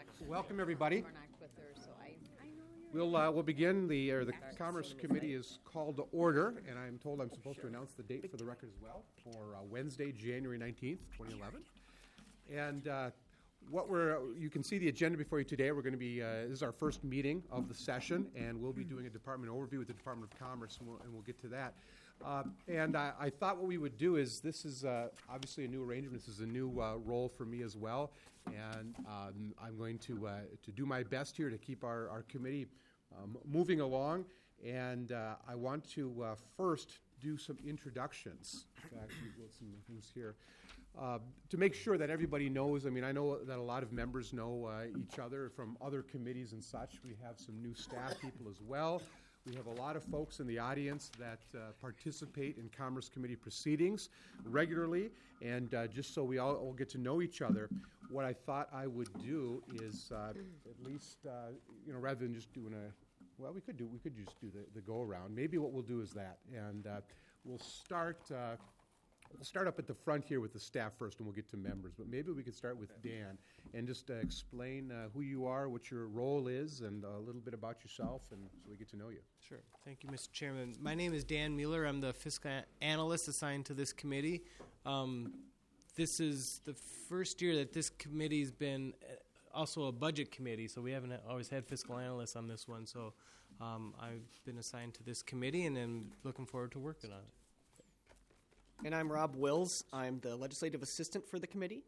Welcome, everybody. We'll begin. The Commerce Committee is called to order, and I'm told I'm supposed to announce the date for the record as well, for Wednesday, January 19th, 2011. And you can see the agenda before you today. We're going to be, this is our first meeting of the session, and we'll be doing a department overview with the Department of Commerce, and we'll get to that. And I thought what we would do is, this is obviously a new arrangement. This is a new role for me as well, and I'm going to do my best here to keep our committee moving along. And I want to first do some introductions. In fact, we've got some things here to make sure that everybody knows. I mean, I know that a lot of members know each other from other committees and such. We have some new staff people as well. We have a lot of folks in the audience that participate in Commerce Committee proceedings regularly, and just so we all get to know each other, what I thought I would do is at least, rather than just doing we could just do the go around. Maybe what we'll do is that, and we'll start. We'll start up at the front here with the staff first, and we'll get to members. But maybe we could start with Dan and just explain who you are, what your role is, and a little bit about yourself, and so we get to know you. Sure. Thank you, Mr. Chairman. My name is Dan Mueller. I'm the fiscal analyst assigned to this committee. This is the first year that this committee's been also a budget committee, so we haven't always had fiscal analysts on this one. So I've been assigned to this committee, and I'm looking forward to working on it. And I'm Rob Wills. I'm the legislative assistant for the committee.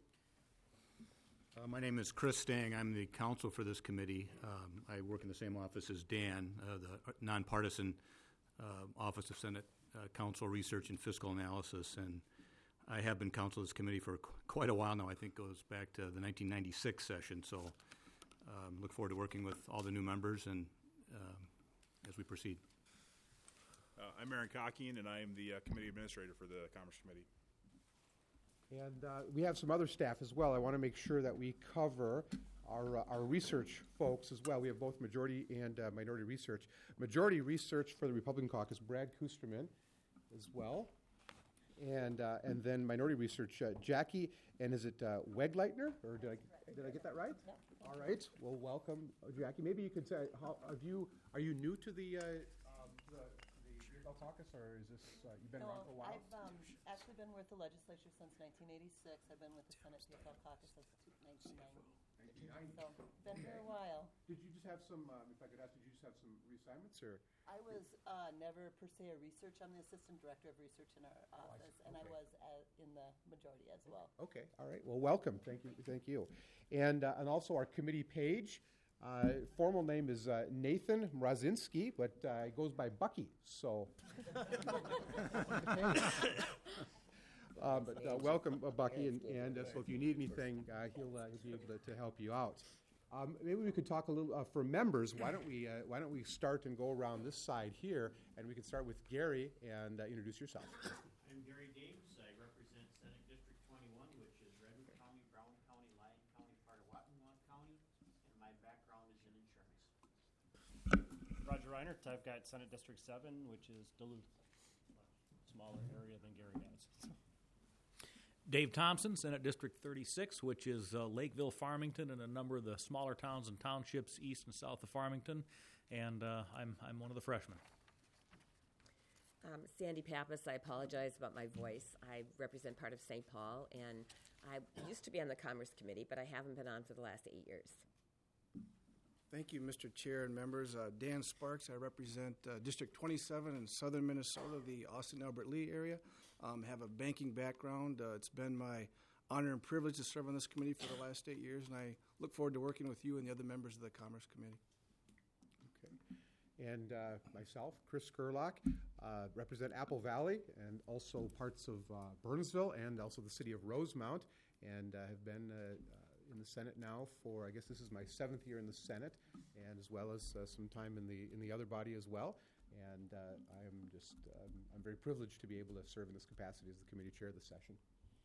My name is Chris Stang. I'm the counsel for this committee. I work in the same office as Dan, the nonpartisan Office of Senate Counsel Research and Fiscal Analysis. And I have been counsel of this committee for quite a while now. I think goes back to the 1996 session. So look forward to working with all the new members and as we proceed. I'm Aaron Cockian, and I am the committee administrator for the Commerce Committee. And we have some other staff as well. I want to make sure that we cover our research folks as well. We have both majority and minority research. Majority research for the Republican caucus, Brad Kusterman as well. And then minority research, Jackie, and is it Wegleitner? Or did I get that right? Yeah. All right. Well, welcome, Jackie. Maybe you could say, are you new to the caucus, or is this you've been around for a while? I've actually been with the legislature since 1986. I've been with the Senate PFL caucus since 1990. So been here a while. Did you just have some? If I could ask, did you just have some reassignments, or? I was never per se a research. I'm the assistant director of research in our office, and I was in the majority as well. Okay, all right. Well, welcome. Thank you, and also our committee page. Formal name is Nathan Mrazinski, but he goes by Bucky. So, but welcome, Bucky, and so if you need anything, he'll be able to help you out. Maybe we could talk a little for members. Why don't we start and go around this side here, and we can start with Gary and introduce yourself. I'm Gary Davis. I represent Senate District 21, which is Redwood County, Brown County, Lyon County, part of Watonwan County. My background is in insurance. Roger Reinert. I've got Senate District 7, which is Duluth, a smaller area than Gary has. Dave Thompson, Senate District 36, which is Lakeville, Farmington, and a number of the smaller towns and townships east and south of Farmington, and I'm one of the freshmen. Sandy Pappas. I apologize about my voice. I represent part of St. Paul, and I used to be on the Commerce Committee, but I haven't been on for the last 8 years. Thank you, Mr. Chair and members. Dan Sparks. I represent District 27 in southern Minnesota, the Austin-Albert Lee area. Have a banking background. It's been my honor and privilege to serve on this committee for the last 8 years, and I look forward to working with you and the other members of the Commerce Committee. Okay. And myself, Chris Gerlach, represent Apple Valley and also parts of Burnsville and also the city of Rosemount, and have been in the Senate now for, I guess this is my 7th year in the Senate, and as well as some time in the other body as well. And I am I'm very privileged to be able to serve in this capacity as the committee chair of the session.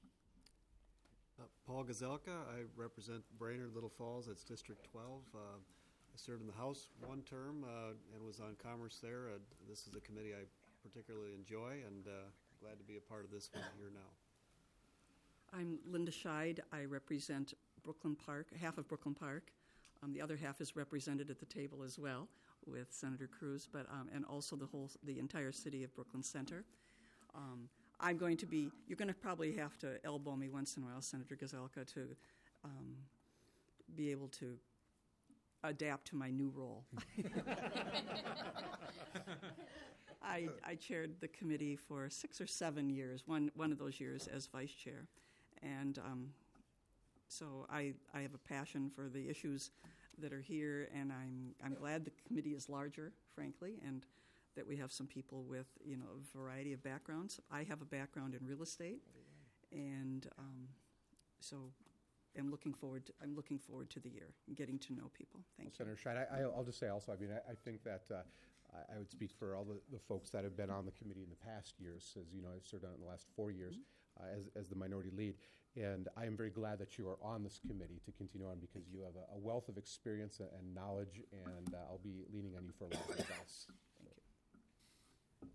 Paul Gazelka. I represent Brainerd Little Falls. That's District 12. I served in the House one term and was on Commerce there. This is a committee I particularly enjoy, and glad to be a part of this one here now. I'm Linda Scheid. I represent Brooklyn Park, half of Brooklyn Park. The other half is represented at the table as well with Senator Cruz, but and also the entire city of Brooklyn Center. I'm going to be. You're going to probably have to elbow me once in a while, Senator Gazelka, to be able to adapt to my new role. I chaired the committee for 6 or 7 years. One of those years as vice chair, and so I have a passion for the issues that are here, and I'm glad the committee is larger, frankly, and that we have some people with a variety of backgrounds. I have a background in real estate, and so I'm looking forward to the year and getting to know people. Thank you. Senator Scheid, I'll just say also, I mean, I think that I would speak for all the folks that have been on the committee in the past years, as you know, I've served on it in the last 4 years as the minority lead. And I am very glad that you are on this committee to continue on because you have a wealth of experience and knowledge, and I'll be leaning on you for a lot of advice. Thank you.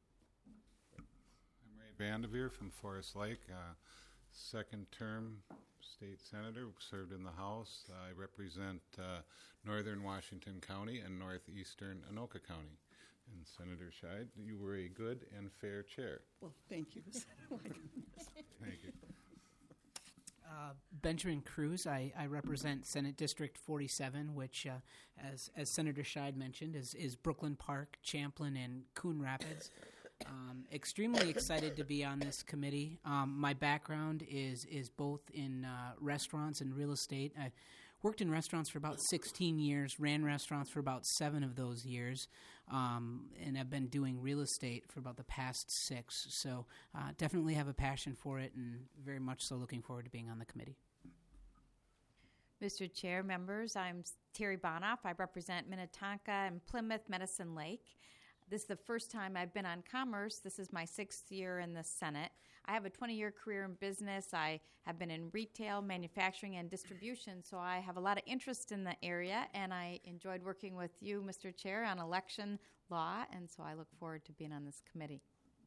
I'm Ray Vanderveer from Forest Lake, second term state senator, served in the House. I represent northern Washington County and northeastern Anoka County. And Senator Scheid, you were a good and fair chair. Well, thank you. My goodness. Thank you. Benjamin Cruz. I represent Senate District 47, which, as Senator Scheid mentioned, is Brooklyn Park, Champlin, and Coon Rapids. Extremely excited to be on this committee. My background is both in restaurants and real estate. I worked in restaurants for about 16 years, ran restaurants for about 7 of those years, and I've been doing real estate for about the past 6. So definitely have a passion for it, and very much so looking forward to being on the committee. Mr. Chair, members, I'm Terry Bonoff. I represent Minnetonka and Plymouth Medicine Lake. This is the first time I've been on Commerce. This is my 6th year in the Senate. I have a 20-year career in business. I have been in retail, manufacturing, and distribution, so I have a lot of interest in the area, and I enjoyed working with you, Mr. Chair, on election law, and so I look forward to being on this committee.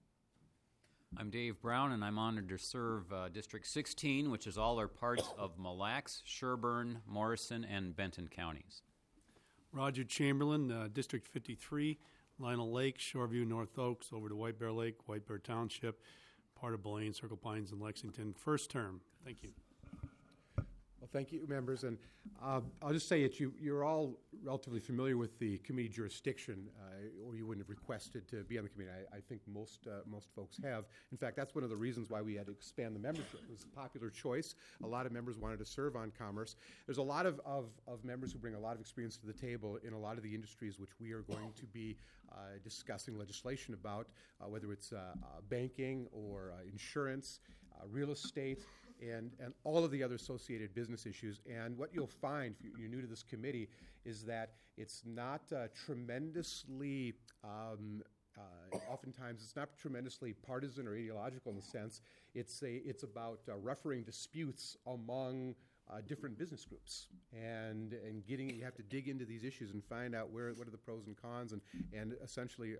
I'm Dave Brown, and I'm honored to serve District 16, which is all or parts of Mille Lacs, Sherburne, Morrison, and Benton counties. Roger Chamberlain, District 53, Lionel Lake, Shoreview, North Oaks, over to White Bear Lake, White Bear Township, part of Blaine, Circle Pines, and Lexington. First term. Thank you. Well, thank you, members. And I'll just say that you're all relatively familiar with the committee jurisdiction, or you wouldn't have requested to be on the committee. I think most folks have. In fact, that's one of the reasons why we had to expand the membership. It was a popular choice. A lot of members wanted to serve on Commerce. There's a lot of members who bring a lot of experience to the table in a lot of the industries which we are going to be discussing legislation about, whether it's banking or insurance, real estate, and all of the other associated business issues. And what you'll find, if you're new to this committee, is that it's not tremendously, oftentimes it's not tremendously partisan or ideological in the sense. It's about refereeing disputes among different business groups, and you have to dig into these issues and find out what are the pros and cons, and essentially,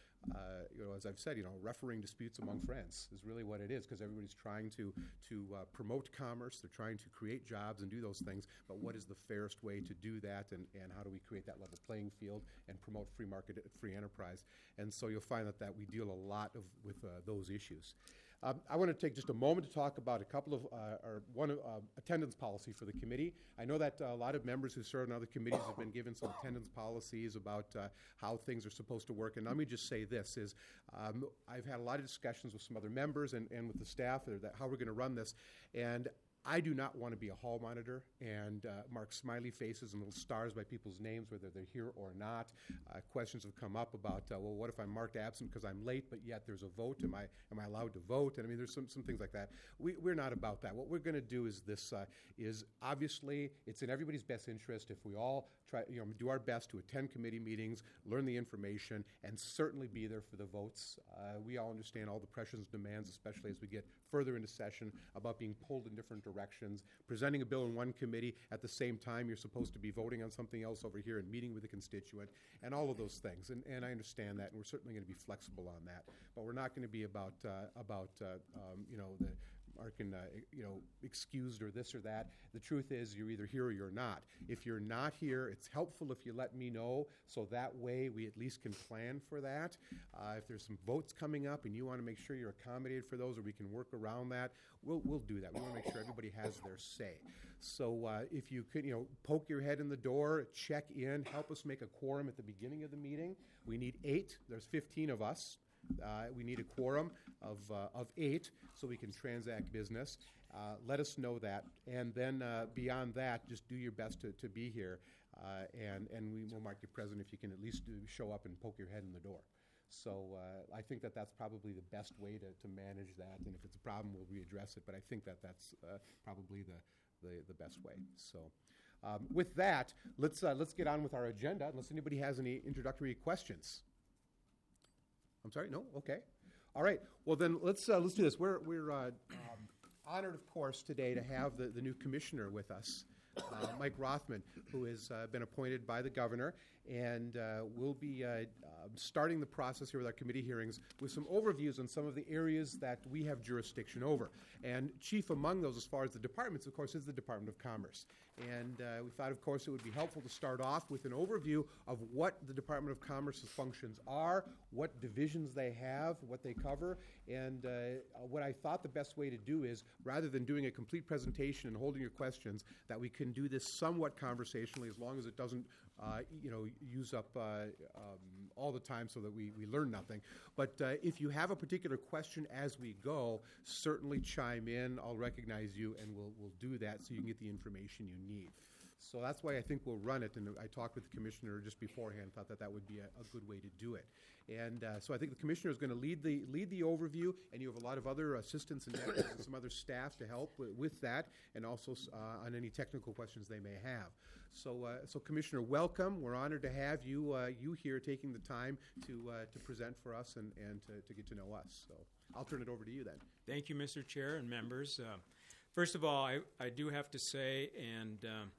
as I've said, refereeing disputes among friends is really what it is, because everybody's trying to promote commerce, they're trying to create jobs and do those things, but what is the fairest way to do that, and how do we create that level playing field and promote free market, free enterprise? And so you'll find that we deal a lot with those issues. I want to take just a moment to talk about one attendance policy for the committee. I know that a lot of members who serve on other committees have been given some attendance policies about how things are supposed to work. And let me just say this, is I've had a lot of discussions with some other members and with the staff that how we're going to run this. And I do not want to be a hall monitor and mark smiley faces and little stars by people's names, whether they're here or not. Questions have come up about, well, what if I'm marked absent because I'm late, but yet there's a vote? Am I allowed to vote? And I mean, there's some things like that. We're not about that. What we're going to do is this: is obviously it's in everybody's best interest if we all try, do our best to attend committee meetings, learn the information, and certainly be there for the votes. We all understand all the pressures and demands, especially as we get further into session, about being pulled in different directions, presenting a bill in one committee at the same time you're supposed to be voting on something else over here and meeting with a constituent, and all of those things. And I understand that, and we're certainly going to be flexible on that. But we're not going to be about excused or this or that. The truth is, you're either here or you're not. If you're not here, it's helpful if you let me know, so that way we at least can plan for that. If there's some votes coming up and you want to make sure you're accommodated for those, or we can work around that, we'll do that. We want to make sure everybody has their say. So if you could, poke your head in the door, check in, help us make a quorum at the beginning of the meeting. We need 8. There's 15 of us. We need a quorum of 8 so we can transact business. Let us know that. And then beyond that, just do your best to be here. And we will mark you present if you can at least show up and poke your head in the door. So I think that's probably the best way to manage that. And if it's a problem, we'll readdress it. But I think that's probably the best way. So with that, let's get on with our agenda, unless anybody has any introductory questions. I'm sorry? No? Okay. All right. Well, then let's do this. We're honored, of course, today to have the new commissioner with us, Mike Rothman, who has been appointed by the governor, and we'll be starting the process here with our committee hearings with some overviews on some of the areas that we have jurisdiction over. And chief among those, as far as the departments, of course, is the Department of Commerce. And we thought, of course, it would be helpful to start off with an overview of what the Department of Commerce's functions are, what divisions they have, what they cover, and what I thought the best way to do is, rather than doing a complete presentation and holding your questions, that we can do this somewhat conversationally, as long as it doesn't use up all the time so that we learn nothing. But if you have a particular question as we go, certainly chime in. I'll recognize you, and we'll do that so you can get the information you need. So that's why I think we'll run it, and I talked with the commissioner just beforehand, thought that would be a good way to do it. And so I think the commissioner is going to lead the overview, and you have a lot of other assistants and some other staff to help with that, and also on any technical questions they may have. So Commissioner, welcome. We're honored to have you here taking the time to present for us and to get to know us. So I'll turn it over to you then. Thank you, Mr. Chair and members. First of all, I do have to say and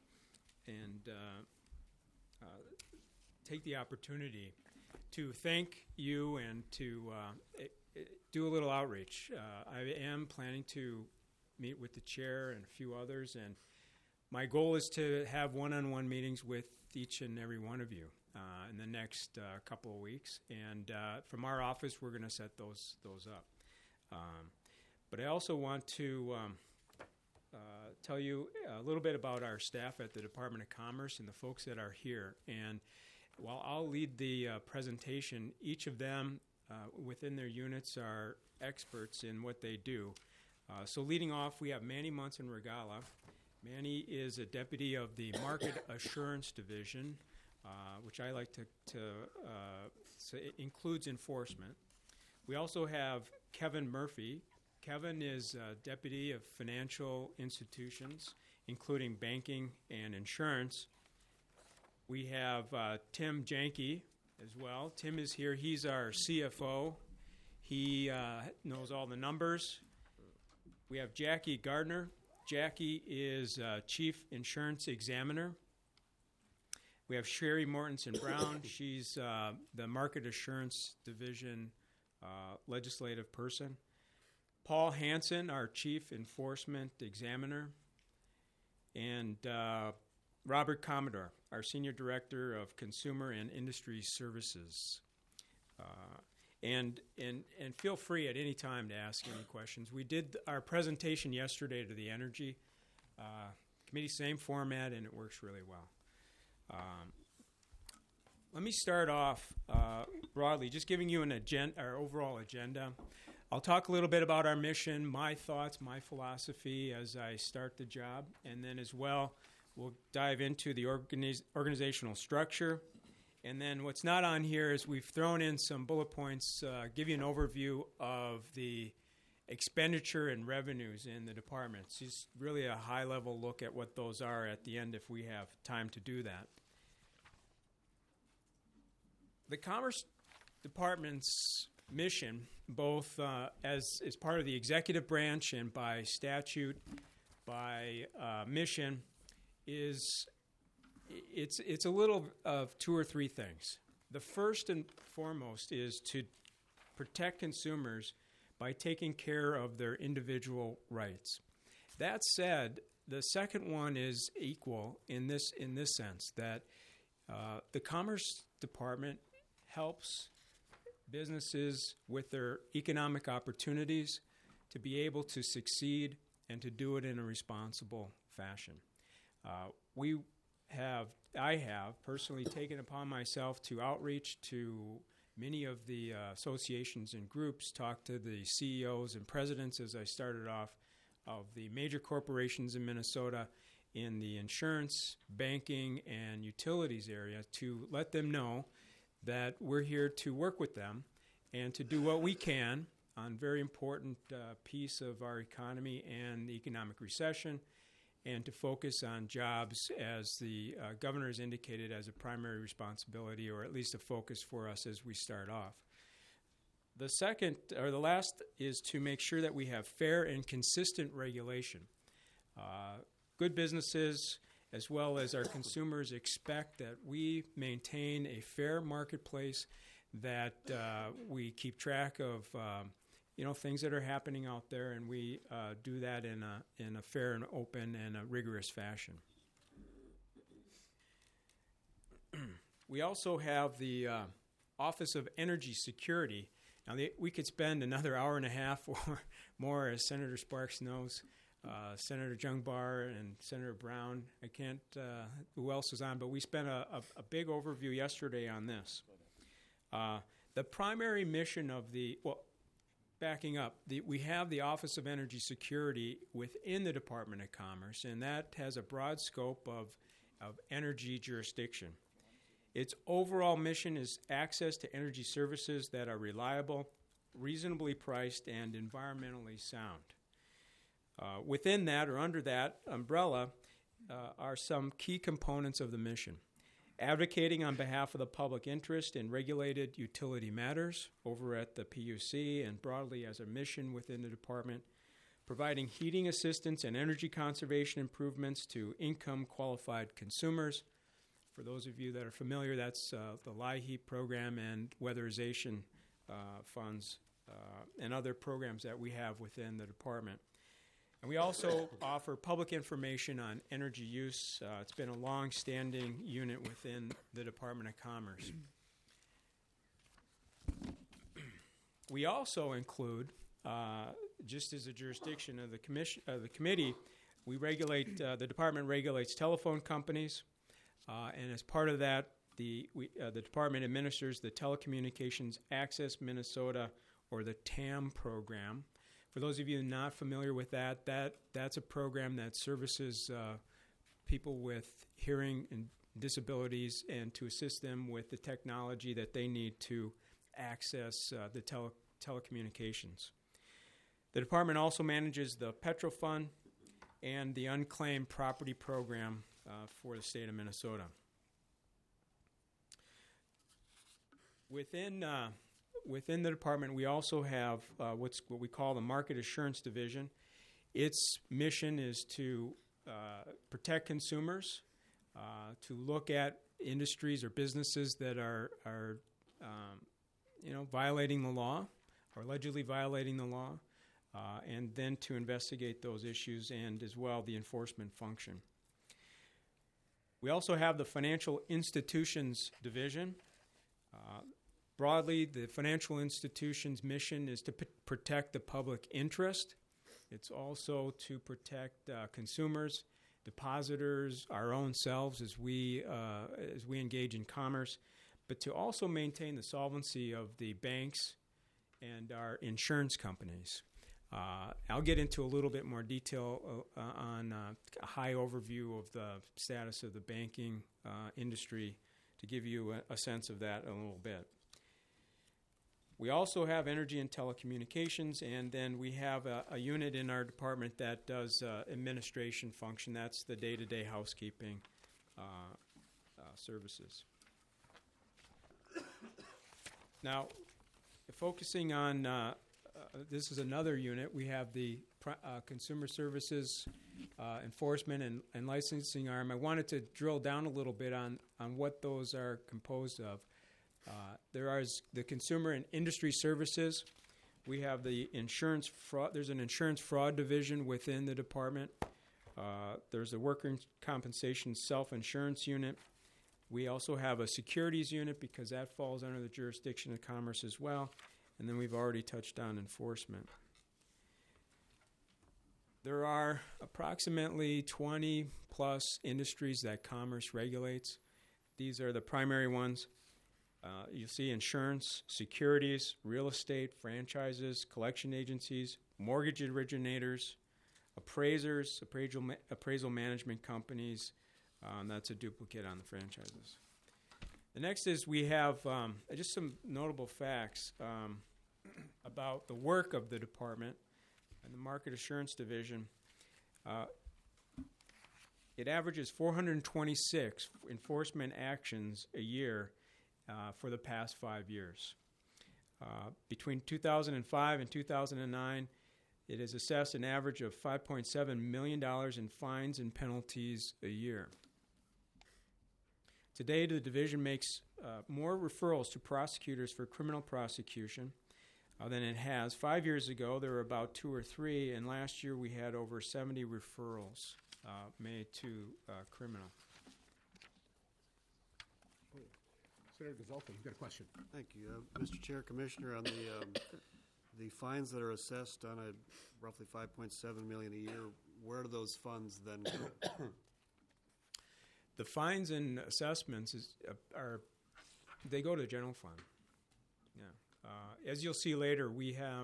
take the opportunity to thank you and to do a little outreach. I am planning to meet with the chair and a few others, and my goal is to have one-on-one meetings with each and every one of you in the next couple of weeks. And from our office, we're going to set those up. But I also want to tell you a little bit about our staff at the Department of Commerce and the folks that are here. And while I'll lead the presentation, each of them within their units are experts in what they do. So leading off, we have Manny Munson-Regala. Manny is a deputy of the Market Assurance Division, which I like to say it includes enforcement. We also have Kevin Murphy. Kevin is deputy of financial institutions, including banking and insurance. We have Tim Janke as well. Tim is here. He's our CFO. He knows all the numbers. We have Jackie Gardner. Jackie is chief insurance examiner. We have Sherry Mortensen-Brown. She's the Market Assurance Division legislative person. Paul Hansen, our chief enforcement examiner. And Robert Commodore, our senior director of consumer and industry services. And feel free at any time to ask any questions. We did our presentation yesterday to the Energy Committee, same format, and it works really well. Let me start off broadly, just giving you our overall agenda. I'll talk a little bit about our mission, my thoughts, my philosophy as I start the job, and then as well, we'll dive into the organizational structure. And then what's not on here is we've thrown in some bullet points, give you an overview of the expenditure and revenues in the department. It's just really a high-level look at what those are at the end if we have time to do that. The Commerce Department's mission, both as part of the executive branch and by statute, by mission, is it's a little of two or three things. The first and foremost is to protect consumers by taking care of their individual rights. That said, the second one is equal in this sense, that the Commerce Department helps businesses with their economic opportunities to be able to succeed and to do it in a responsible fashion. I have personally taken upon myself to outreach to many of the associations and groups, talk to the CEOs and presidents as I started off of the major corporations in Minnesota in the insurance, banking, and utilities area to let them know that we're here to work with them and to do what we can on very important piece of our economy and the economic recession, and to focus on jobs as the governor has indicated as a primary responsibility, or at least a focus for us as we start off. The second, or the last, is to make sure that we have fair and consistent regulation. Good businesses, as well as our consumers, expect that we maintain a fair marketplace, that we keep track of things that are happening out there, and we do that in a fair and open and a rigorous fashion. We also have the Office of Energy Security. Now, we could spend another hour and a half or more, as Senator Sparks knows. Senator Jungbar and Senator Brown. I can't, who else is on, but we spent a big overview yesterday on this. The primary mission of backing up, we have the Office of Energy Security within the Department of Commerce, and that has a broad scope of energy jurisdiction. Its overall mission is access to energy services that are reliable, reasonably priced, and environmentally sound. Within that, or under that umbrella, are some key components of the mission. Advocating on behalf of the public interest in regulated utility matters over at the PUC and broadly as a mission within the department. Providing heating assistance and energy conservation improvements to income-qualified consumers. For those of you that are familiar, that's the LIHEAP program and weatherization funds and other programs that we have within the department. And we also offer public information on energy use. It's been a long-standing unit within the Department of Commerce. We also include, just as a jurisdiction of the committee, we regulate. The department regulates telephone companies, and as part of that, the department administers the Telecommunications Access Minnesota, or the TAM program. For those of you not familiar with that's a program that services people with hearing and disabilities and to assist them with the technology that they need to access the telecommunications. The department also manages the Petro Fund and the Unclaimed Property Program for the state of Minnesota. Within the department, we also have what we call the Market Assurance Division. Its mission is to protect consumers, to look at industries or businesses that are violating the law or allegedly violating the law, and then to investigate those issues and as well the enforcement function. We also have the Financial Institutions Division. Broadly, the financial institution's mission is to protect the public interest. It's also to protect consumers, depositors, our own selves as we engage in commerce, but to also maintain the solvency of the banks and our insurance companies. I'll get into a little bit more detail on a high overview of the status of the banking industry to give you a sense of that a little bit. We also have energy and telecommunications, and then we have a unit in our department that does administration function. That's the day-to-day housekeeping services. Now, focusing on, this is another unit. We have the Consumer Services Enforcement and Licensing Arm. I wanted to drill down a little bit on what those are composed of. There is the Consumer and Industry Services, We have the insurance fraud. There's an insurance fraud division within the department. There's a workers' compensation self-insurance unit. We also have a securities unit because that falls under the jurisdiction of Commerce as well. And then we've already touched on enforcement. There are approximately 20 plus industries that Commerce regulates. These are the primary ones. You see insurance, securities, real estate, franchises, collection agencies, mortgage originators, appraisers, appraisal management companies. That's a duplicate on the franchises. The next is we have just some notable facts about the work of the department and the Market Assurance Division. It averages 426 enforcement actions a year for the past 5 years. Between 2005 and 2009, it has assessed an average of $5.7 million in fines and penalties a year. Today, the division makes more referrals to prosecutors for criminal prosecution than it has. 5 years ago, there were about 2 or 3, and last year we had over 70 referrals made to criminal. Senator Gazzolfi, you've got a question. Thank you. Mr. Chair, Commissioner, on the fines that are assessed on a roughly $5.7 million a year, where do those funds then go? The fines and assessments they go to the general fund. Yeah. As you'll see later, we have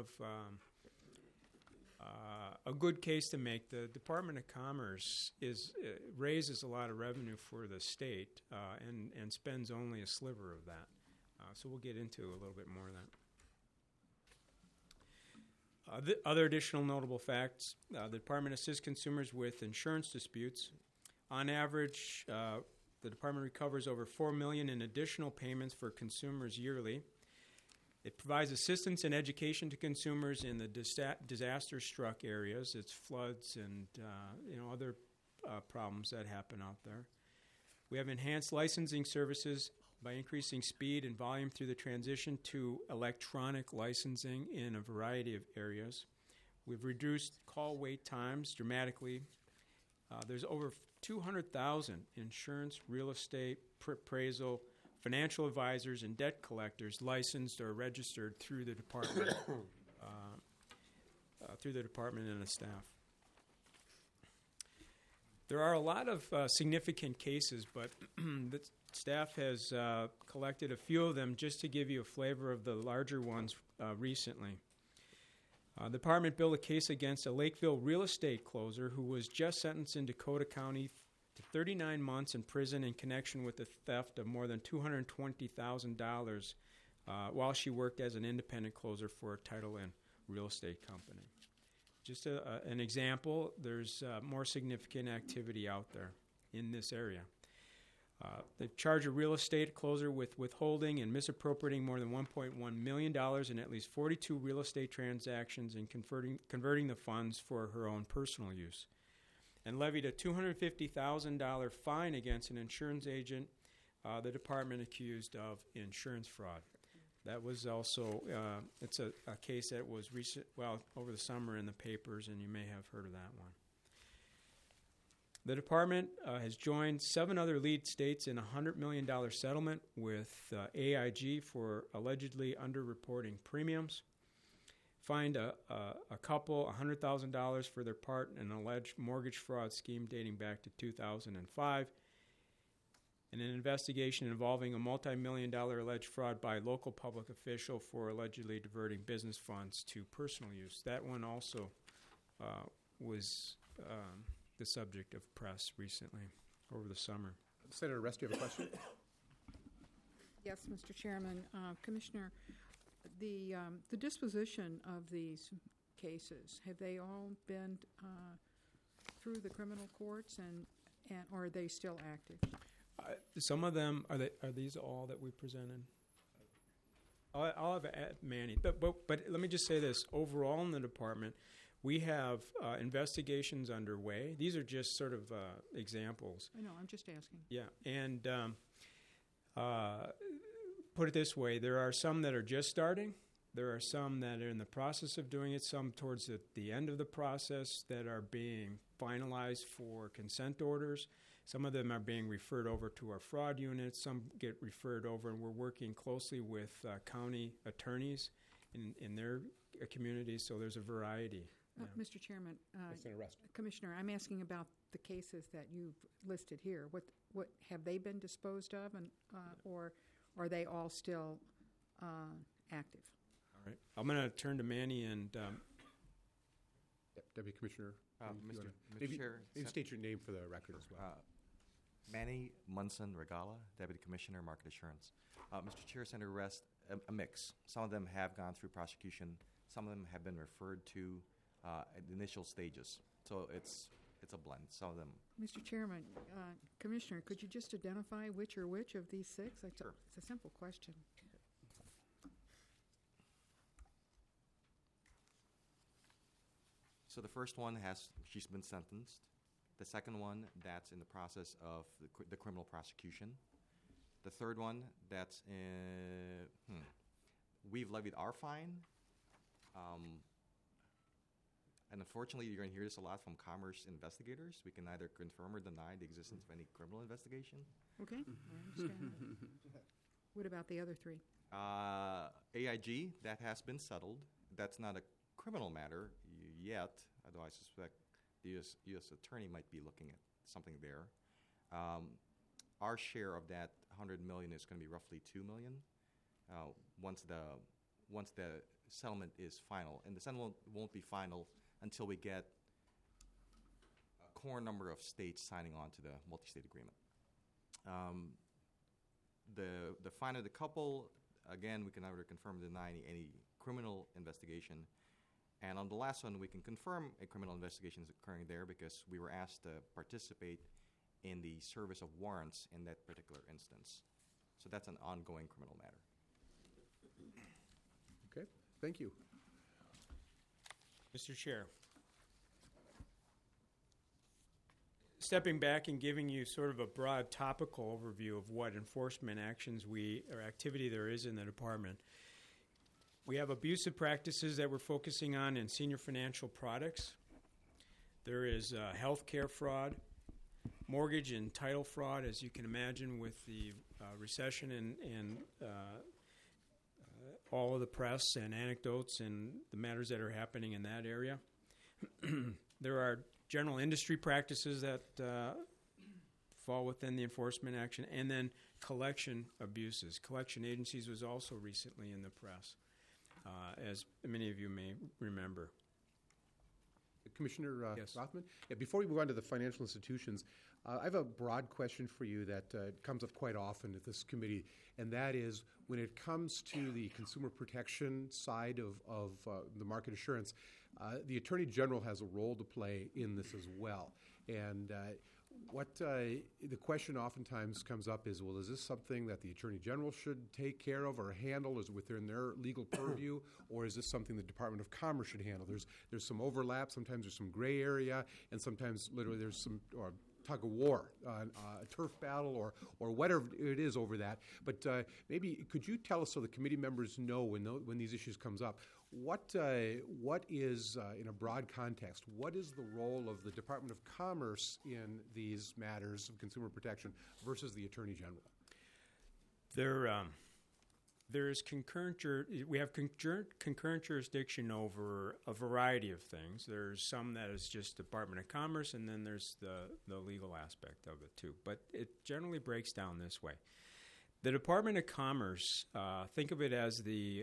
a good case to make. The Department of Commerce raises a lot of revenue for the state and spends only a sliver of that. So we'll get into a little bit more of that. Other additional notable facts, the Department assists consumers with insurance disputes. On average, the department recovers over $4 million in additional payments for consumers yearly. It provides assistance and education to consumers in the disaster-struck areas. It's floods and other problems that happen out there. We have enhanced licensing services by increasing speed and volume through the transition to electronic licensing in a variety of areas. We've reduced call wait times dramatically. There's over 200,000 insurance, real estate, appraisal, financial advisors, and debt collectors licensed or registered through the department, and the staff. There are a lot of significant cases, but the staff has collected a few of them just to give you a flavor of the larger ones recently. The department built a case against a Lakeville real estate closer who was just sentenced in Dakota County to 39 months in prison in connection with the theft of more than $220,000 while she worked as an independent closer for a title and real estate company. Just an example, there's more significant activity out there in this area. They've charged a real estate closer with withholding and misappropriating more than $1.1 million in at least 42 real estate transactions and converting the funds for her own personal use, and levied a $250,000 fine against an insurance agent the department accused of insurance fraud. That was also, it's a case that was over the summer in the papers, and you may have heard of that one. The department has joined 7 other lead states in a $100 million settlement with AIG for allegedly underreporting premiums. Fined a couple $100,000 for their part in an alleged mortgage fraud scheme dating back to 2005. And an investigation involving a multi-million-dollar alleged fraud by a local public official for allegedly diverting business funds to personal use. That one also was the subject of press recently, over the summer. Senator Rest, do you have a question? Yes, Mr. Chairman. Commissioner, the disposition of these cases, have they all been through the criminal courts, and or are they still active? Some of them, are these all that we presented? I'll have Manny. But let me just say this. Overall in the department, we have investigations underway. These are just sort of examples. I know, I'm just asking. Yeah, and put it this way, there are some that are just starting, There are some that are in the process of doing it, some towards the end of the process that are being finalized for consent orders. Some of them are being referred over to our fraud unit. Some get referred over, and we're working closely with county attorneys in their communities, so there's a variety. Mr. Chairman, Senator Rest. Commissioner, I'm asking about the cases that you've listed here. What have they been disposed of, and or are they all still active? All right. I'm going to turn to Manny and Deputy Commissioner. Mr. Chair, maybe state your name for the record as well. Manny Munson Regala, Deputy Commissioner, Market Assurance. Mr. Chair, Senator Rest, a mix. Some of them have gone through prosecution. Some of them have been referred to at the initial stages. So it's a blend. Some of them. Mr. Chairman, Commissioner, could you just identify which of these six? Sure. It's a simple question. So the first one she's been sentenced. The second one, that's in the process of the criminal prosecution. The third one, that's we've levied our fine. And unfortunately, you're going to hear this a lot from Commerce investigators. We can neither confirm or deny the existence of any criminal investigation. Okay, I understand that. What about the other three? AIG, that has been settled. That's not a criminal matter yet, although I suspect the U.S. attorney might be looking at something there. Our share of that $100 million is going to be roughly $2 million once the settlement is final. And the settlement won't be final until we get a core number of states signing on to the multi-state agreement. The fine of the couple, again, we can neither confirm or deny any criminal investigation. And on the last one, we can confirm a criminal investigation is occurring there because we were asked to participate in the service of warrants in that particular instance. So that's an ongoing criminal matter. Okay, thank you. Mr. Chair, stepping back and giving you sort of a broad topical overview of what enforcement actions or activity there is in the department. We have abusive practices that we're focusing on in senior financial products. There is healthcare fraud, mortgage and title fraud, as you can imagine, with the recession and all of the press and anecdotes and the matters that are happening in that area. There are general industry practices that fall within the enforcement action, and then collection abuses. Collection agencies was also recently in the press, as many of you may remember. Commissioner Yes. Rothman? Yeah, before we move on to the financial institutions, I have a broad question for you that comes up quite often at this committee, and that is when it comes to the consumer protection side of the market assurance, the Attorney General has a role to play in this as well. And what the question oftentimes comes up is, well, is this something that the Attorney General should take care of or handle? Is it within their legal purview, or is this something the Department of Commerce should handle? There's some overlap, sometimes there's some gray area, and sometimes literally there's some tug of war, a turf battle, or whatever it is over that. But maybe could you tell us, so the committee members know when these issues comes up, what is, in a broad context, what is the role of the Department of Commerce in these matters of consumer protection versus the Attorney General? There's we have concurrent jurisdiction over a variety of things. There's some that is just Department of Commerce, and then there's the legal aspect of it too. But it generally breaks down this way. The Department of Commerce, think of it as the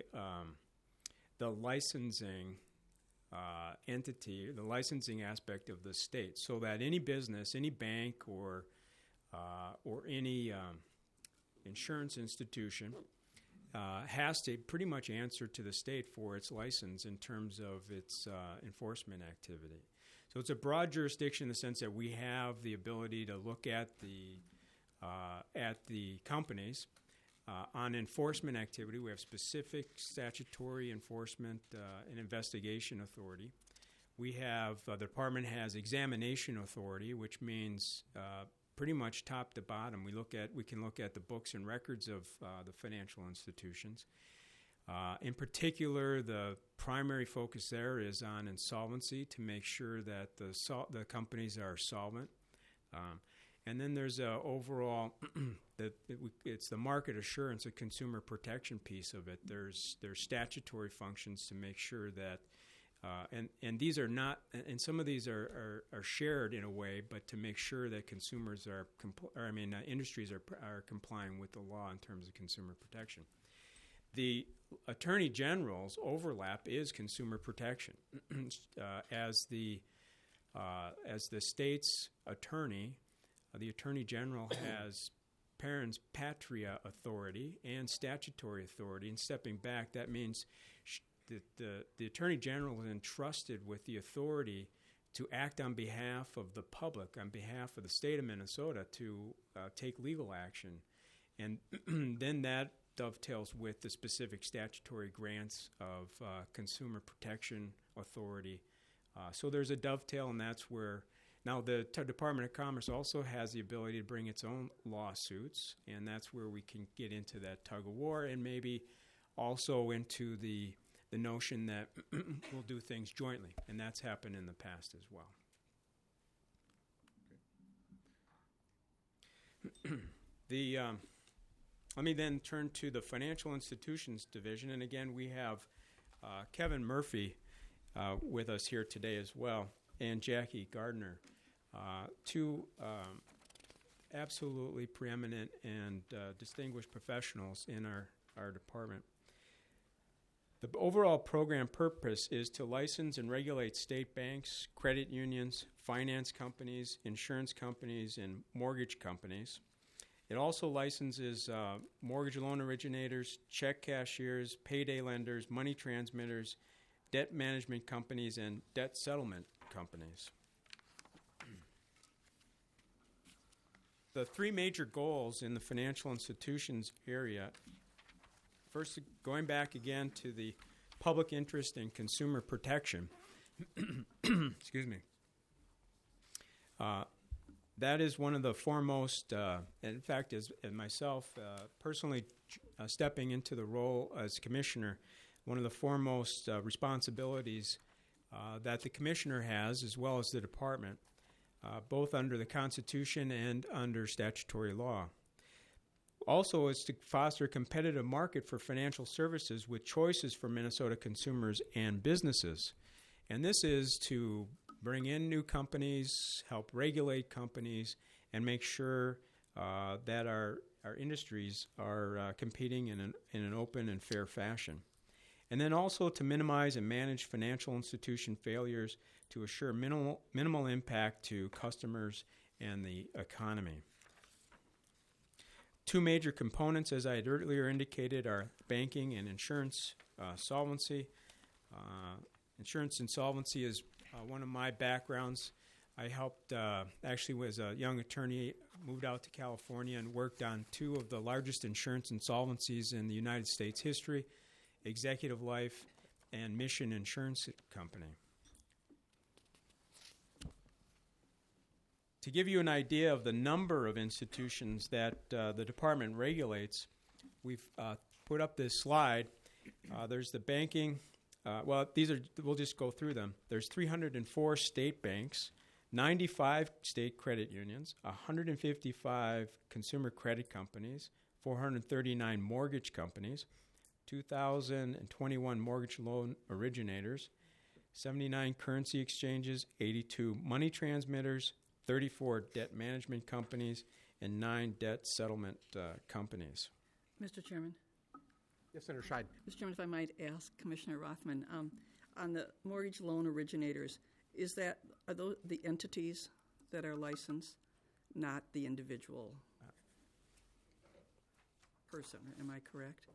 licensing entity, the licensing aspect of the state, so that any business, any bank, or any insurance institution has to pretty much answer to the state for its license in terms of its enforcement activity. So it's a broad jurisdiction in the sense that we have the ability to look at the companies on enforcement activity. We have specific statutory enforcement and investigation authority. We have the department has examination authority, which means pretty much top to bottom. We can look at the books and records of the financial institutions. In particular, the primary focus there is on insolvency to make sure that the companies are solvent. And then there's a overall, it's the market assurance, a consumer protection piece of it. There's statutory functions to make sure that, and these are not, and some of these are shared in a way, but to make sure that consumers are, industries are complying with the law in terms of consumer protection. The Attorney General's overlap is consumer protection. As the state's attorney, the Attorney General has parens patria authority and statutory authority. And stepping back, that means that the Attorney General is entrusted with the authority to act on behalf of the public, on behalf of the state of Minnesota, to take legal action. And then that dovetails with the specific statutory grants of consumer protection authority. So there's a dovetail, and that's where now the Department of Commerce also has the ability to bring its own lawsuits, and that's where we can get into that tug of war and maybe also into the notion that we'll do things jointly, and that's happened in the past as well. Let me then turn to the Financial Institutions Division, and again we have Kevin Murphy with us here today as well, and Jackie Gardner, two absolutely preeminent and distinguished professionals in our department. The overall program purpose is to license and regulate state banks, credit unions, finance companies, insurance companies, and mortgage companies. It also licenses mortgage loan originators, check cashiers, payday lenders, money transmitters, debt management companies, and debt settlement companies. The three major goals in the financial institutions area, first, going back again to the public interest and consumer protection. Excuse me. That is one of the foremost, in fact, as myself personally stepping into the role as commissioner, one of the foremost responsibilities that the commissioner has, as well as the department, both under the Constitution and under statutory law. Also is to foster a competitive market for financial services with choices for Minnesota consumers and businesses. And this is to bring in new companies, help regulate companies, and make sure that our industries are competing in an open and fair fashion. And then also to minimize and manage financial institution failures to assure minimal impact to customers and the economy. Two major components, as I had earlier indicated, are banking and insurance solvency. Insurance insolvency is one of my backgrounds. I helped, actually was a young attorney, moved out to California and worked on two of the largest insurance insolvencies in the United States history, Executive Life and Mission Insurance Company. To give you an idea of the number of institutions that the department regulates, we've put up this slide. There's the banking. We'll just go through them. There's 304 state banks, 95 state credit unions, 155 consumer credit companies, 439 mortgage companies, 2,021 mortgage loan originators, 79 currency exchanges, 82 money transmitters, 34 debt management companies, and 9 debt settlement companies. Mr. Chairman? Yes, Senator Scheid. Mr. Chairman, if I might ask Commissioner Rothman, on the mortgage loan originators, are those the entities that are licensed, not the individual person? Am I correct?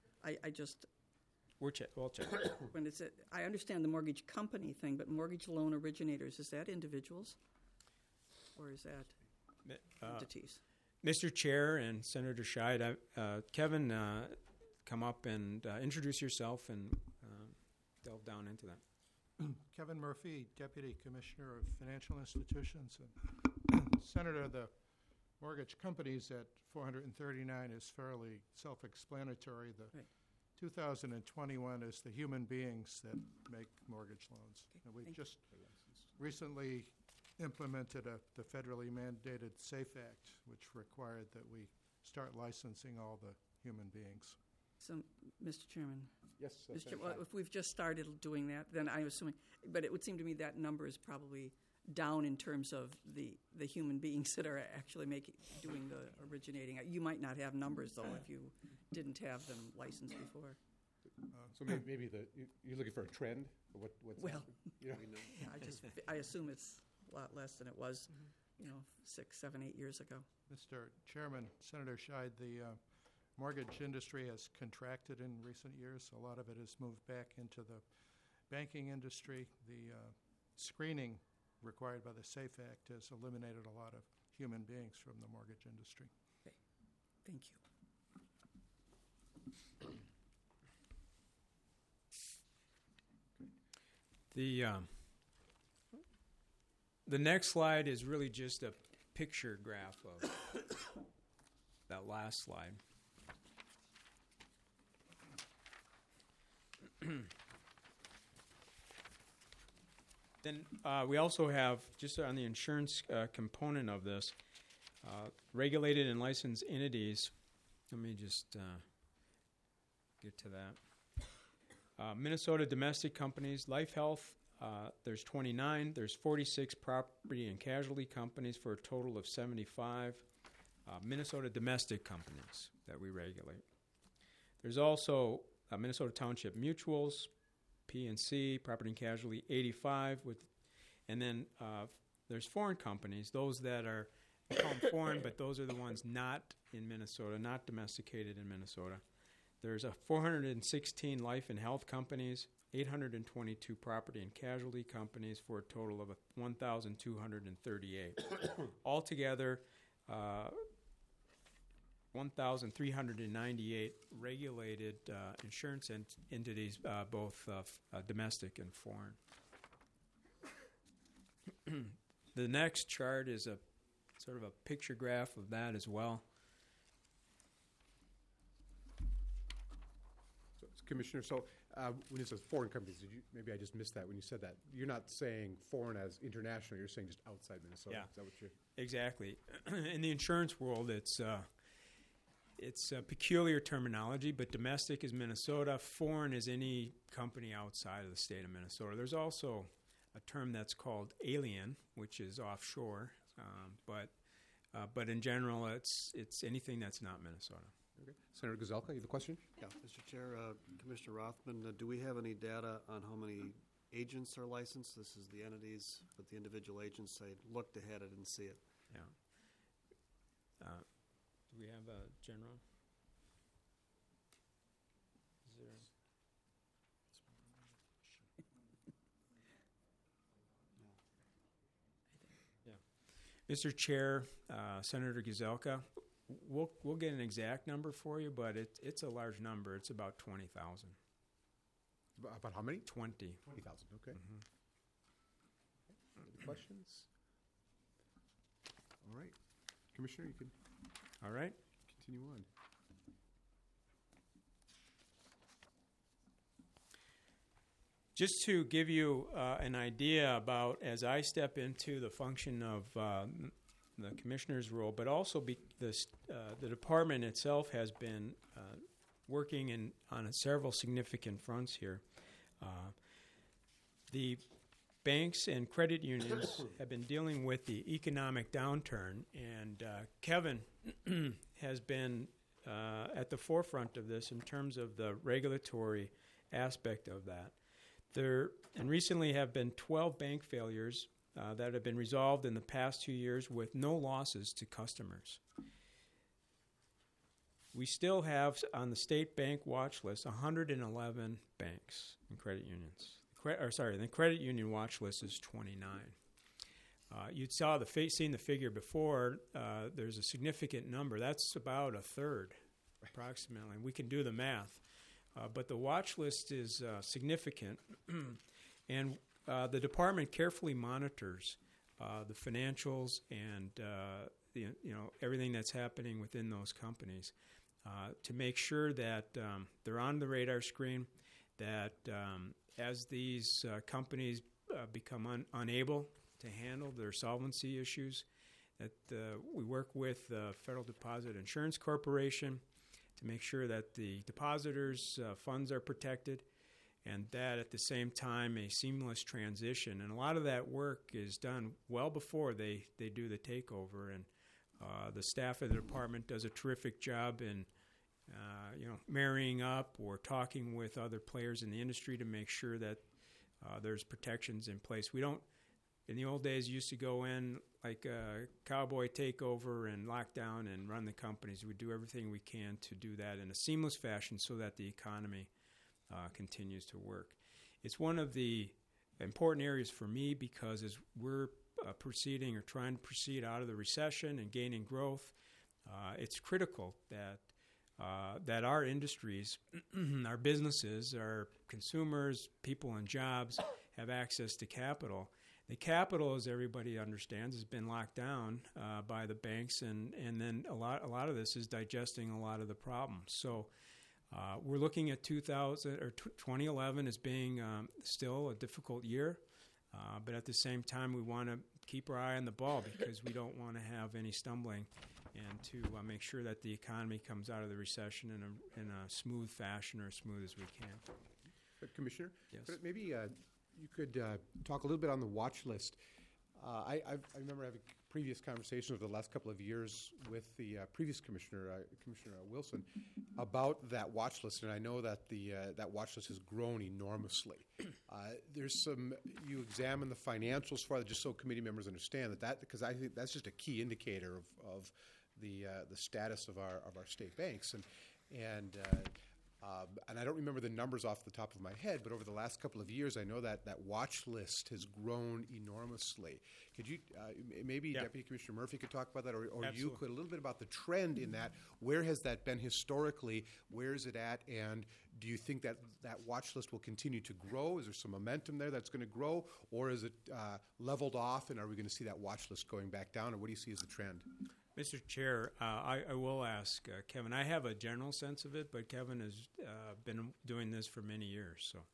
We'll check. When I understand the mortgage company thing, but mortgage loan originators, is that individuals? Or is that entities? Mr. Chair and Senator Scheid, Kevin, come up and introduce yourself and delve down into that. Kevin Murphy, Deputy Commissioner of Financial Institutions. Senator, the mortgage companies at 439 is fairly self-explanatory. The 2021 is the human beings that make mortgage loans. And we've thank you. just recently implemented the federally mandated SAFE Act, which required that we start licensing all the human beings. So, Mr. Chairman. Yes. Mr. Chair, well, if we've just started doing that, then I'm assuming, but it would seem to me that number is probably down in terms of the human beings that are actually doing the originating. You might not have numbers, though, if you didn't have them licensed before. So maybe you're looking for a trend? Or what's Well, you know? yeah, I assume it's a lot less than it was, 6, 7, 8 years ago. Mr. Chairman, Senator Scheid, the mortgage industry has contracted in recent years. A lot of it has moved back into the banking industry. The screening required by the SAFE Act has eliminated a lot of human beings from the mortgage industry. Okay. Thank you. The next slide is really just a picture graph of that last slide. Then we also have, just on the insurance component of this, regulated and licensed entities. Let me just get to that. Minnesota domestic companies, Life Health, there's 29. There's 46 property and casualty companies for a total of 75 Minnesota domestic companies that we regulate. There's also Minnesota Township Mutuals, P&C, property and casualty, 85. And then there's foreign companies, those that are, we call them foreign, but those are the ones not in Minnesota, not domesticated in Minnesota. There's 416 life and health companies, 822 property and casualty companies for a total of 1,238. Altogether, 1,398 regulated insurance entities, both domestic and foreign. The next chart is a sort of a picture graph of that as well. Commissioner, so when it says foreign companies, maybe I just missed that when you said that. You're not saying foreign as international, you're saying just outside Minnesota. Yeah, Is that what you're... Exactly. In the insurance world, it's a peculiar terminology, but domestic is Minnesota, foreign is any company outside of the state of Minnesota. There's also a term that's called alien, which is offshore, but in general, it's anything that's not Minnesota. Okay. Senator Gazelka, you have a question? Yeah, Mr. Chair, Commissioner Rothman, do we have any data on how many agents are licensed? This is the entities, but the individual agents, I looked ahead, I didn't see it. Yeah. Do we have a general? Is there? Yeah. Mr. Chair, Senator Gazelka, we'll get an exact number for you, but it's a large number. It's about 20,000. About how many? 20. 20,000, okay. Mm-hmm. Any questions? All right. Commissioner, you can All right. continue on. Just to give you an idea about, as I step into the function of the commissioner's role, but also the department itself has been working on several significant fronts here. The banks and credit unions have been dealing with the economic downturn, and Kevin has been at the forefront of this in terms of the regulatory aspect of that. There and recently have been 12 bank failures that have been resolved in the past 2 years with no losses to customers. We still have on the state bank watch list 111 banks and credit unions. The credit union watch list is 29. You saw seen the figure before. There's a significant number. That's about a third, approximately. We can do the math. But the watch list is significant, and the department carefully monitors the financials and everything that's happening within those companies. to make sure that they're on the radar screen, that as these companies become unable to handle their solvency issues, that we work with the Federal Deposit Insurance Corporation to make sure that the depositors' funds are protected, and that at the same time a seamless transition. And a lot of that work is done well before they do the takeover, and the staff of the department does a terrific job in marrying up or talking with other players in the industry to make sure that there's protections in place. We don't, in the old days, used to go in like a cowboy takeover and lock down and run the companies. We do everything we can to do that in a seamless fashion so that the economy continues to work. It's one of the important areas for me because as we're proceeding or trying to proceed out of the recession and gaining growth, it's critical that our industries, our businesses, our consumers, people and jobs have access to capital. The capital, as everybody understands, has been locked down by the banks, and then a lot of this is digesting a lot of the problems. So we're looking at 2011 as being still a difficult year, but at the same time we want to keep our eye on the ball because we don't want to have any stumbling, and to make sure that the economy comes out of the recession in a smooth fashion, or as smooth as we can. Commissioner, Yes. maybe you could talk a little bit on the watch list. I remember having previous conversations over the last couple of years with the previous commissioner, Commissioner Wilson, about that watch list, and I know that that watch list has grown enormously. There's some, you examine the financials for that, just so committee members understand that because I think that's just a key indicator of the status of our state banks, and I don't remember the numbers off the top of my head, but over the last couple of years, I know that watch list has grown enormously. Could you, maybe Deputy Commissioner Murphy could talk about that, or you could, a little bit about the trend in that. Where has that been historically? Where is it at? And do you think that watch list will continue to grow? Is there some momentum there that's going to grow? Or is it leveled off, and are we going to see that watch list going back down? Or what do you see as the trend? Mr. Chair, I will ask Kevin. I have a general sense of it, but Kevin has been doing this for many years. So,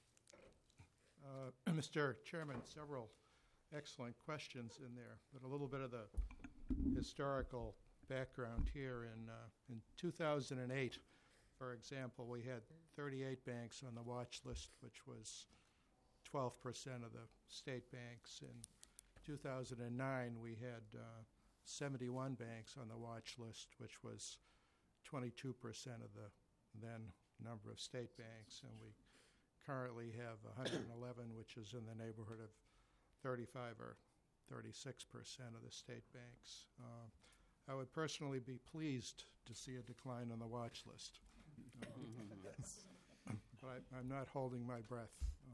Mr. Chairman, several excellent questions in there, but a little bit of the historical background here. In 2008, for example, we had 38 banks on the watch list, which was 12% of the state banks. In 2009, we had 71 banks on the watch list, which was 22% of the then number of state banks, and we currently have 111, which is in the neighborhood of 35 or 36% of the state banks. I would personally be pleased to see a decline on the watch list. But I'm not holding my breath.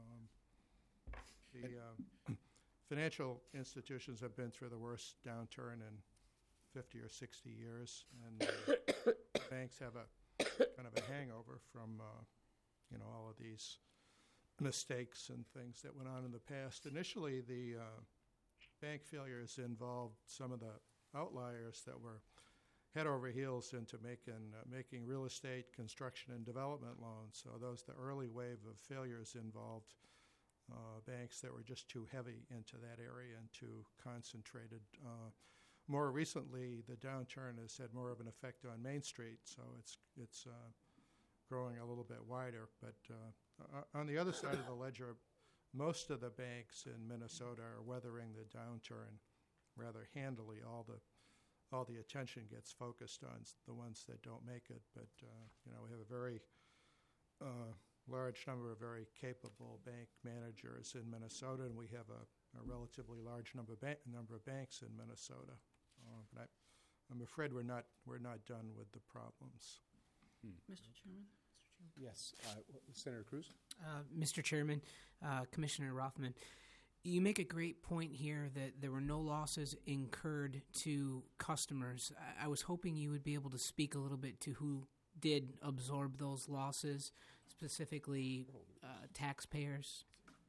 The financial institutions have been through the worst downturn in 50 or 60 years, and banks have a kind of a hangover from all of these mistakes and things that went on in the past. Initially, the bank failures involved some of the outliers that were head over heels into making real estate construction and development loans. So the early wave of failures involved banks that were just too heavy into that area and too concentrated. More recently, the downturn has had more of an effect on Main Street, so it's growing a little bit wider. But on the other side of the ledger, most of the banks in Minnesota are weathering the downturn rather handily. All the attention gets focused on the ones that don't make it. But we have a very large number of very capable bank managers in Minnesota, and we have a relatively large number of banks in Minnesota. But I'm afraid we're not done with the problems. Mr. Chairman? Yes. Senator Cruz? Mr. Chairman, Commissioner Rothman, you make a great point here that there were no losses incurred to customers. I was hoping you would be able to speak a little bit to who did absorb those losses, specifically taxpayers.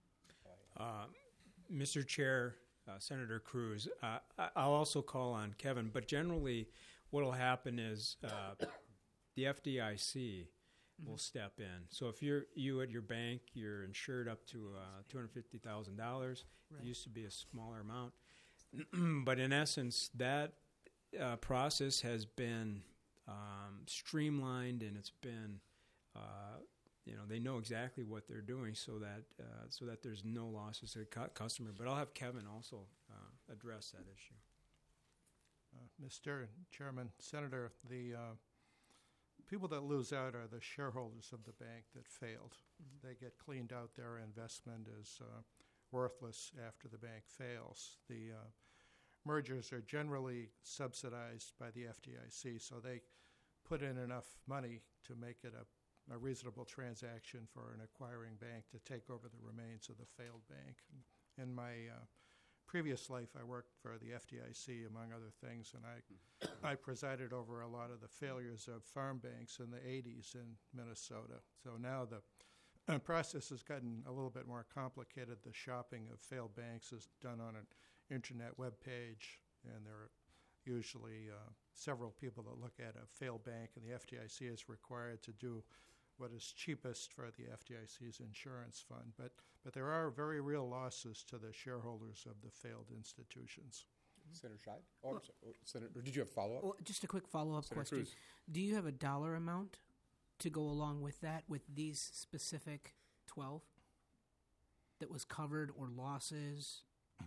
Mr. Chair, Senator Cruz, I'll also call on Kevin, but generally what will happen is the FDIC will step in. So if you at your bank, you're insured up to $250,000. Right. It used to be a smaller amount. But in essence, that process has been streamlined, and it's been, they know exactly what they're doing so that there's no losses to the customer. But I'll have Kevin also address that issue. Mr. Chairman, Senator, the people that lose out are the shareholders of the bank that failed. They get cleaned out. Their investment is worthless after the bank fails. The mergers are generally subsidized by the FDIC, so they put in enough money to make it a reasonable transaction for an acquiring bank to take over the remains of the failed bank. In my previous life, I worked for the FDIC, among other things, and I presided over a lot of the failures of farm banks in the 80s in Minnesota. So now the process has gotten a little bit more complicated. The shopping of failed banks is done on an internet web page, and there are usually several people that look at a failed bank, and the FDIC is required to do what is cheapest for the FDIC's insurance fund. But there are very real losses to the shareholders of the failed institutions. Senator Scheid? I'm sorry. Senator, did you have a follow-up? Well, just a quick follow-up Senator question. Cruz. Do you have a dollar amount to go along with that, with these specific 12 that was covered, or losses?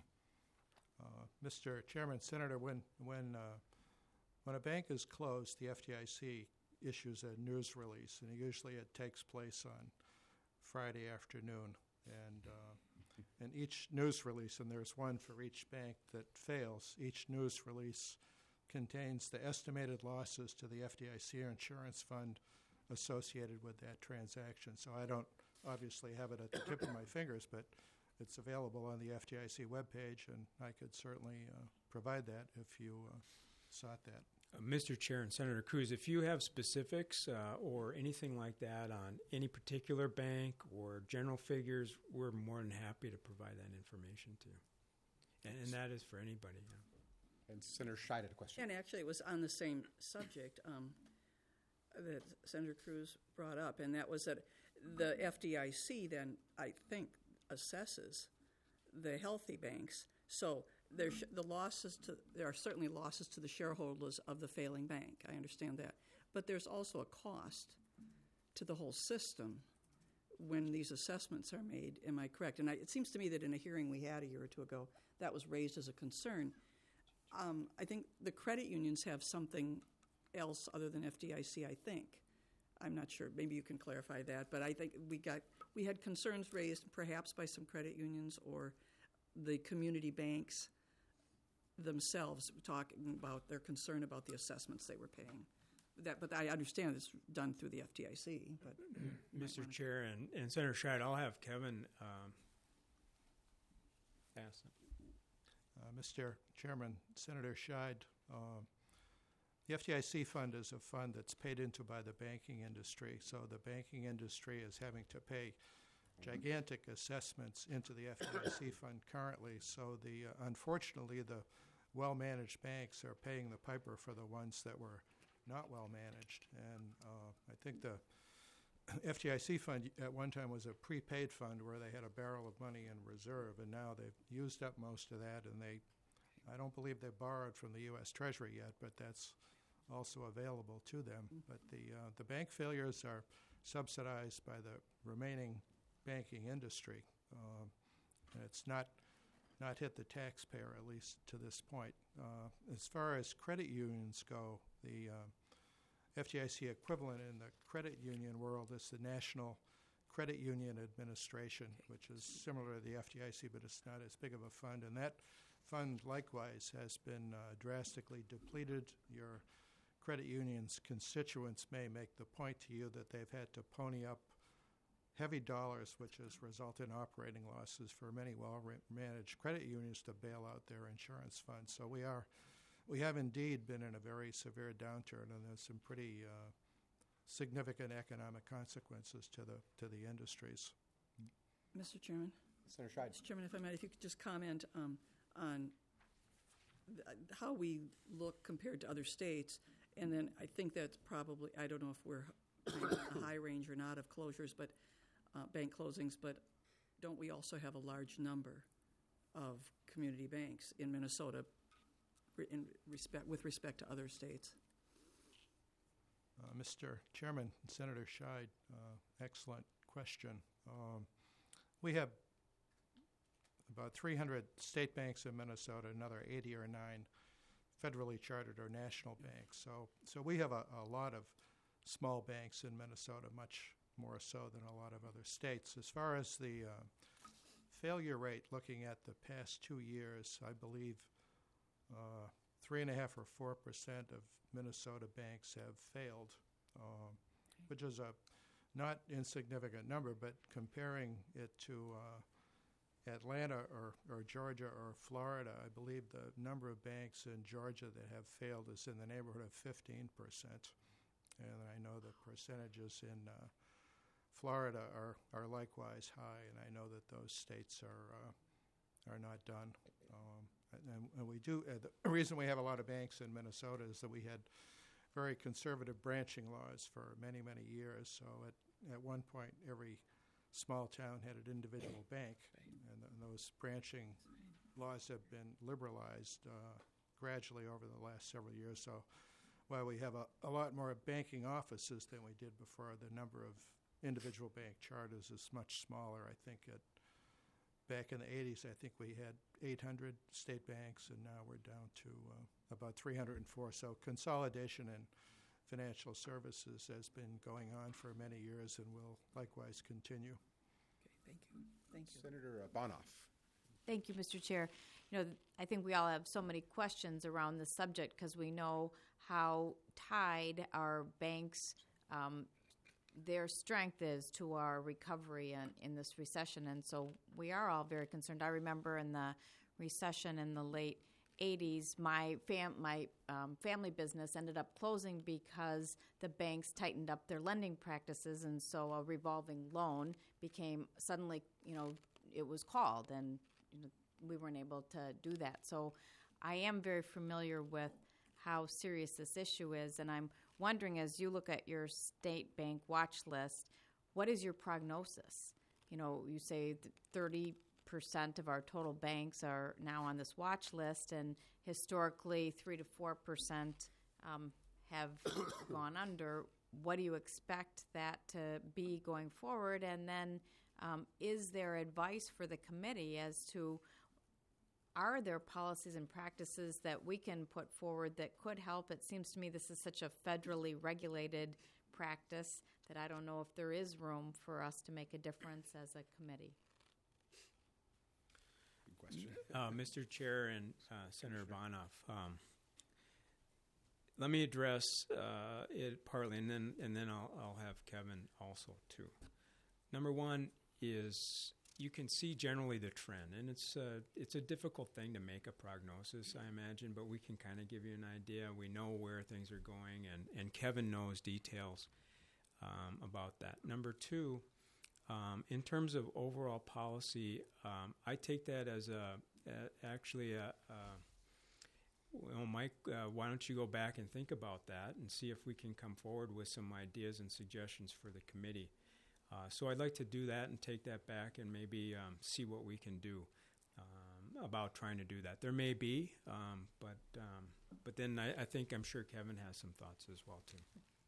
Mr. Chairman, Senator, when a bank is closed, the FDIC issues a news release, and usually it takes place on Friday afternoon. And each news release, and there's one for each bank that fails, each news release contains the estimated losses to the FDIC insurance fund associated with that transaction. So I don't obviously have it at the tip of my fingers, but it's available on the FDIC webpage, and I could certainly provide that if you sought that. Mr. Chair and Senator Cruz, if you have specifics or anything like that on any particular bank or general figures, we're more than happy to provide that information too. And that is for anybody. Yeah. And Senator Scheid had a question. And actually, it was on the same subject that Senator Cruz brought up, and that was that the FDIC then, I think, assesses the healthy banks. So there are certainly losses to the shareholders of the failing bank. I understand that. But there's also a cost to the whole system when these assessments are made. Am I correct? And it seems to me that in a hearing we had a year or two ago, that was raised as a concern. I think the credit unions have something else other than FDIC, I think. I'm not sure. Maybe you can clarify that. But I think we had concerns raised perhaps by some credit unions or the community banks themselves talking about their concern about the assessments they were paying. But I understand it's done through the FDIC. But Mr. Chair and Senator Scheid, I'll have Kevin ask them. Mr. Chairman, Senator Scheid, the FDIC fund is a fund that's paid into by the banking industry. So the banking industry is having to pay gigantic assessments into the FDIC fund currently. So unfortunately, the well-managed banks are paying the piper for the ones that were not well-managed. And I think the FDIC fund at one time was a prepaid fund where they had a barrel of money in reserve, and now they've used up most of that, and I don't believe they borrowed from the U.S. Treasury yet, but that's also available to them. But the bank failures are subsidized by the remaining banking industry. And it's not hit the taxpayer, at least to this point. As far as credit unions go, the FDIC equivalent in the credit union world is the National Credit Union Administration, which is similar to the FDIC, but it's not as big of a fund. And that fund, likewise, has been drastically depleted. Your credit union's constituents may make the point to you that they've had to pony up heavy dollars, which has resulted in operating losses for many well-managed credit unions to bail out their insurance funds. So we have indeed been in a very severe downturn, and there's some pretty significant economic consequences to the industries. Mr. Chairman? Senator Scheid. Mr. Chairman, if I might, if you could just comment on how we look compared to other states And then I think that's probably, I don't know if we're in the high range or not of closures, but bank closings, but don't we also have a large number of community banks in Minnesota with respect to other states? Mr. Chairman, Senator Scheid, excellent question. We have about 300 state banks in Minnesota, another 80 or 9 federally chartered or national banks. So we have a lot of small banks in Minnesota, much more so than a lot of other states. As far as the failure rate, looking at the past 2 years, I believe 3.5% or 4% of Minnesota banks have failed, which is a not insignificant number, but comparing it to Atlanta or Georgia or Florida, I believe the number of banks in Georgia that have failed is in the neighborhood of 15%. And I know the percentages in Florida are likewise high, and I know that those states are not done. And we do. The reason we have a lot of banks in Minnesota is that we had very conservative branching laws for many, many years. So at one point, every small town had an individual bank, and those branching laws have been liberalized gradually over the last several years. So while we have a lot more banking offices than we did before, the number of individual bank charters is much smaller. I think back in the 80s, I think we had 800 state banks, and now we're down to about 304. So consolidation in financial services has been going on for many years and will likewise continue. Okay, thank you. Thank you. Senator Bonoff. Thank you, Mr. Chair. You know, I think we all have so many questions around this subject because we know how tied our banks, their strength is to our recovery in this recession. And so we are all very concerned. I remember in the recession in the late 80s, my family business ended up closing because the banks tightened up their lending practices, and so a revolving loan became suddenly, it was called, and we weren't able to do that. So I am very familiar with how serious this issue is, and I'm wondering, as you look at your state bank watch list, what is your prognosis? You say that 30% of our total banks are now on this watch list, and historically 3 to 4% have gone under. What do you expect that to be going forward? And then is there advice for the committee as to, are there policies and practices that we can put forward that could help? It seems to me this is such a federally regulated practice that I don't know if there is room for us to make a difference as a committee. Mr. Chair and Senator Bonoff, let me address it partly, and then I'll have Kevin also too. Number one is you can see generally the trend, and it's a difficult thing to make a prognosis, I imagine, but we can kind of give you an idea. We know where things are going, and Kevin knows details about that. Number two, in terms of overall policy, I take that as Mike, why don't you go back and think about that and see if we can come forward with some ideas and suggestions for the committee. So I'd like to do that and take that back and maybe see what we can do about trying to do that. There may be, but then I'm sure Kevin has some thoughts as well too.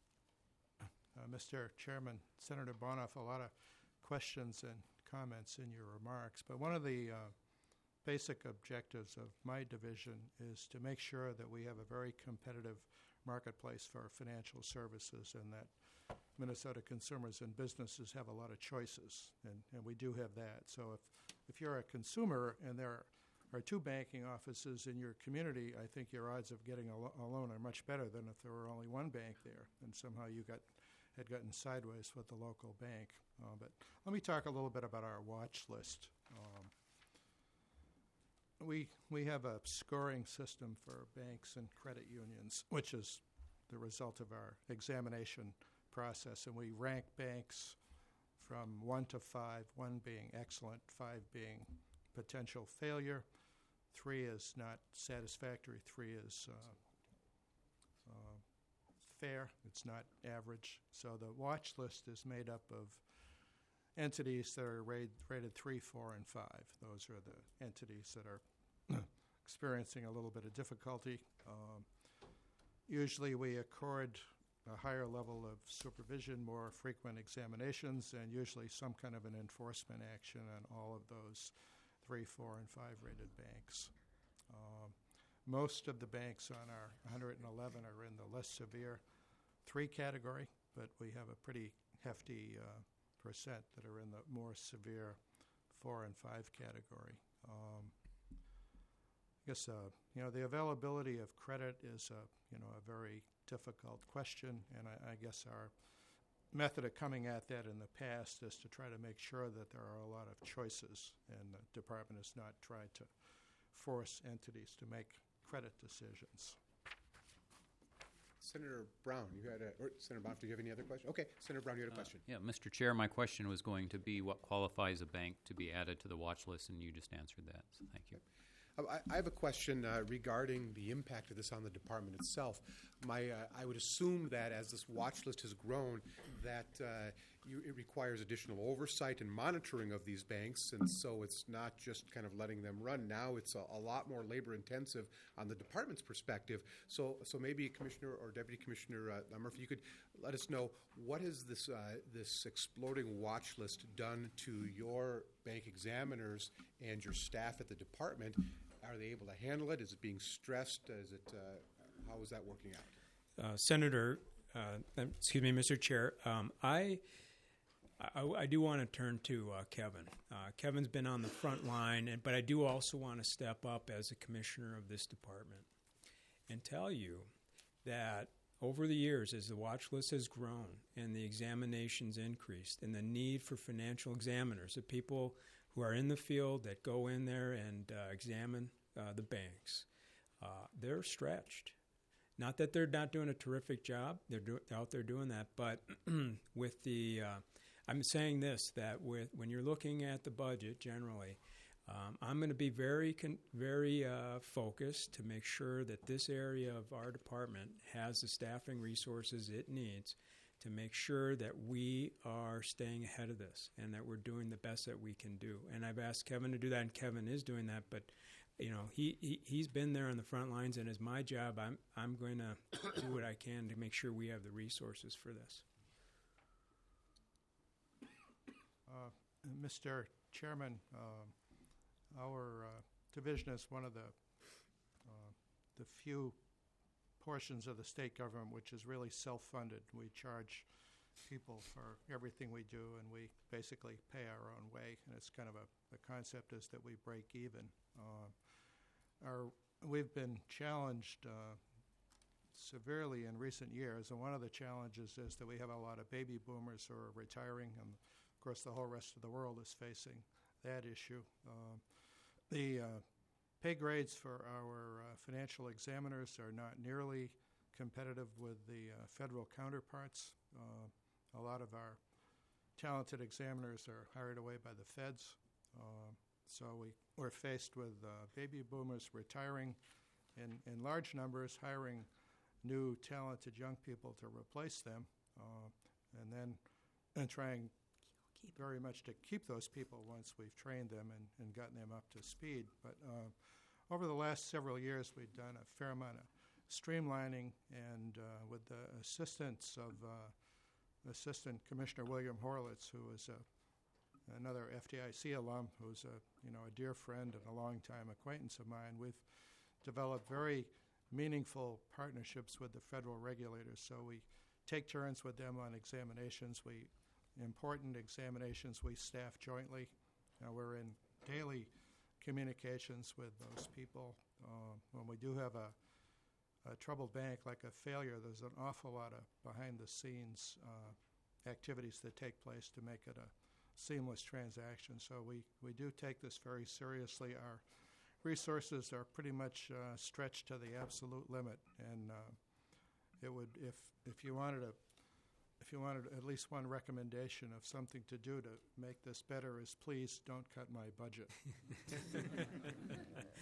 Mr. Chairman, Senator Bonoff, a lot of questions and comments in your remarks, but one of the basic objectives of my division is to make sure that we have a very competitive marketplace for financial services and that Minnesota consumers and businesses have a lot of choices, and we do have that. So if you're a consumer and there are 2 banking offices in your community, I think your odds of getting a loan are much better than if there were only 1 bank there and somehow you had gotten sideways with the local bank. But let me talk a little bit about our watch list. We have a scoring system for banks and credit unions, which is the result of our examination process, and we rank banks from 1 to 5, 1 being excellent, 5 being potential failure, 3 is not satisfactory, 3 is fair, it's not average. So the watch list is made up of entities that are rated 3, 4, and 5. Those are the entities that are experiencing a little bit of difficulty. Usually we accord a higher level of supervision, more frequent examinations, and usually some kind of an enforcement action on all of those 3, 4, and 5 rated banks. Most of the banks on our 111 are in the less severe 3 category, but we have a pretty hefty percent that are in the more severe 4 and 5 category. I guess the availability of credit is a very difficult question, and I guess our method of coming at that in the past is to try to make sure that there are a lot of choices, and the department has not tried to force entities to make credit decisions. Senator Brown, Senator Bonner, do you have any other questions? Okay, Senator Brown, you had a question. Yeah, Mr. Chair, my question was going to be what qualifies a bank to be added to the watch list, and you just answered that. So thank you. I have a question regarding the impact of this on the department itself. I would assume that as this watch list has grown, that it requires additional oversight and monitoring of these banks, and so it's not just kind of letting them run. Now it's a lot more labor intensive on the department's perspective. So maybe Commissioner or Deputy Commissioner Murphy, you could let us know, what has this exploding watch list done to your bank examiners and your staff at the department? Are they able to handle it? Is it being stressed? How is that working out? Senator, excuse me, Mr. Chair, I do want to turn to Kevin. Kevin's been on the front line, but I do also want to step up as a commissioner of this department and tell you that over the years, as the watch list has grown and the examinations increased and the need for financial examiners, the people who are in the field that go in there and examine the banks, they're stretched. Not that they're not doing a terrific job; they're out there doing that. But with the, I'm saying this, that when you're looking at the budget generally, I'm going to be very focused to make sure that this area of our department has the staffing resources it needs to make sure that we are staying ahead of this and that we're doing the best that we can do. And I've asked Kevin to do that, and Kevin is doing that. But he's been there on the front lines, and as my job, I'm going to do what I can to make sure we have the resources for this. Mr. Chairman, our division is one of the few portions of the state government which is really self-funded. We charge people for everything we do, and we basically pay our own way. And it's kind of the concept is that we break even. We've been challenged severely in recent years, and one of the challenges is that we have a lot of baby boomers who are retiring, and of course the whole rest of the world is facing that issue. The pay grades for our financial examiners are not nearly competitive with the federal counterparts. A lot of our talented examiners are hired away by the feds. So we're faced with baby boomers retiring in large numbers, hiring new talented young people to replace them, and trying very much to keep those people once we've trained them and gotten them up to speed. But over the last several years, we've done a fair amount of streamlining, and with the assistance of Assistant Commissioner William Horlitz, who is another FDIC alum, who's a dear friend and a longtime acquaintance of mine, we've developed very meaningful partnerships with the federal regulators. So we take turns with them on examinations. Important examinations we staff jointly. We're in daily communications with those people. When we do have a troubled bank, like a failure, there's an awful lot of behind-the-scenes activities that take place to make it a seamless transaction. So we do take this very seriously. Our resources are pretty much stretched to the absolute limit, and it would, if you wanted at least one recommendation of something to do to make this better, is please don't cut my budget.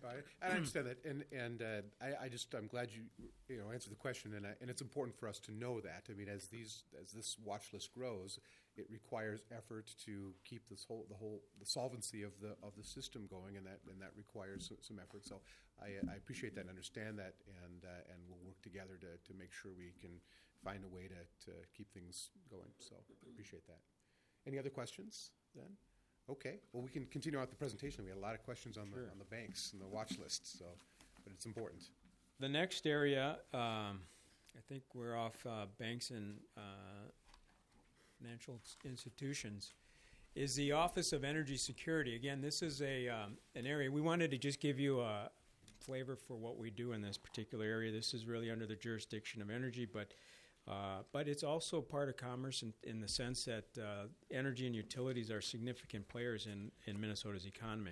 I understand that, and I'm glad you answered the question, and it's important for us to know that. I mean, as this watch list grows, it requires effort to keep the solvency of the system going, and that requires some effort. So I appreciate that and understand that, and we'll work together to make sure we can find a way to keep things going. So I appreciate that. Any other questions then? Okay. Well, we can continue on with the presentation. We had a lot of questions on the banks and the watch list, but it's important. The next area, I think we're off banks and financial institutions, is the Office of Energy Security. Again, this is an area we wanted to just give you a flavor for what we do in this particular area. This is really under the jurisdiction of energy, but it's also part of commerce in the sense that energy and utilities are significant players in Minnesota's economy.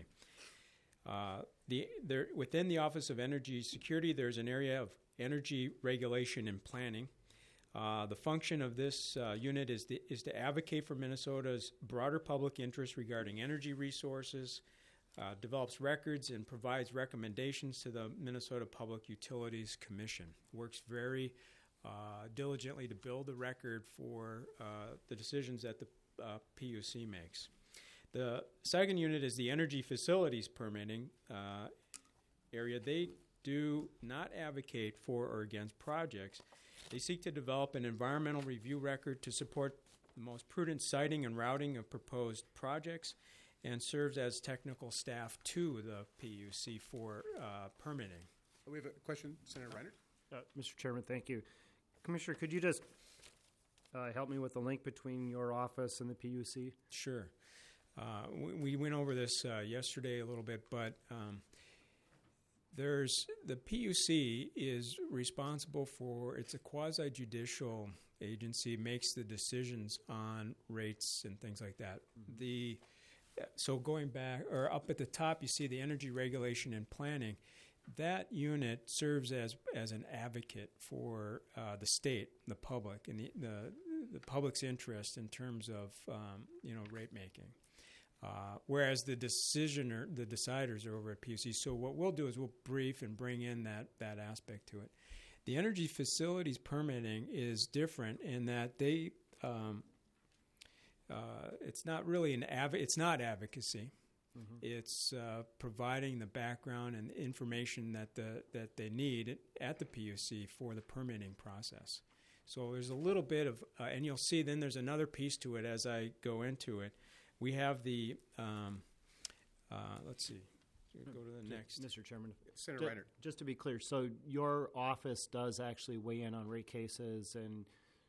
Within the Office of Energy Security, there's an area of energy regulation and planning. The function of this unit is to advocate for Minnesota's broader public interest regarding energy resources, develops records, and provides recommendations to the Minnesota Public Utilities Commission. Works very diligently to build a record for the decisions that the PUC makes. The second unit is the energy facilities permitting area. They do not advocate for or against projects. They seek to develop an environmental review record to support the most prudent siting and routing of proposed projects, and serves as technical staff to the PUC for permitting. We have a question, Senator Reinert. Mr. Chairman, thank you. Commissioner, could you just help me with the link between your office and the PUC? Sure. We went over this yesterday a little bit, but the PUC is responsible for, it's a quasi-judicial agency, makes the decisions on rates and things like that. So going back, or up at the top, you see the energy regulation and planning. That unit serves as an advocate for the state, the public, and the public's interest in terms of rate making. Whereas the deciders are over at PUC. So what we'll do is we'll brief and bring in that aspect to it. The energy facilities permitting is different in that they it's not really it's not advocacy. Mm-hmm. It's providing the background and information that they need at the PUC for the permitting process. So there's a little bit of, and you'll see then there's another piece to it as I go into it. We have the, let's see, go to the next. Mr. Chairman. Senator Reinert. Just to be clear, so your office does actually weigh in on rate cases and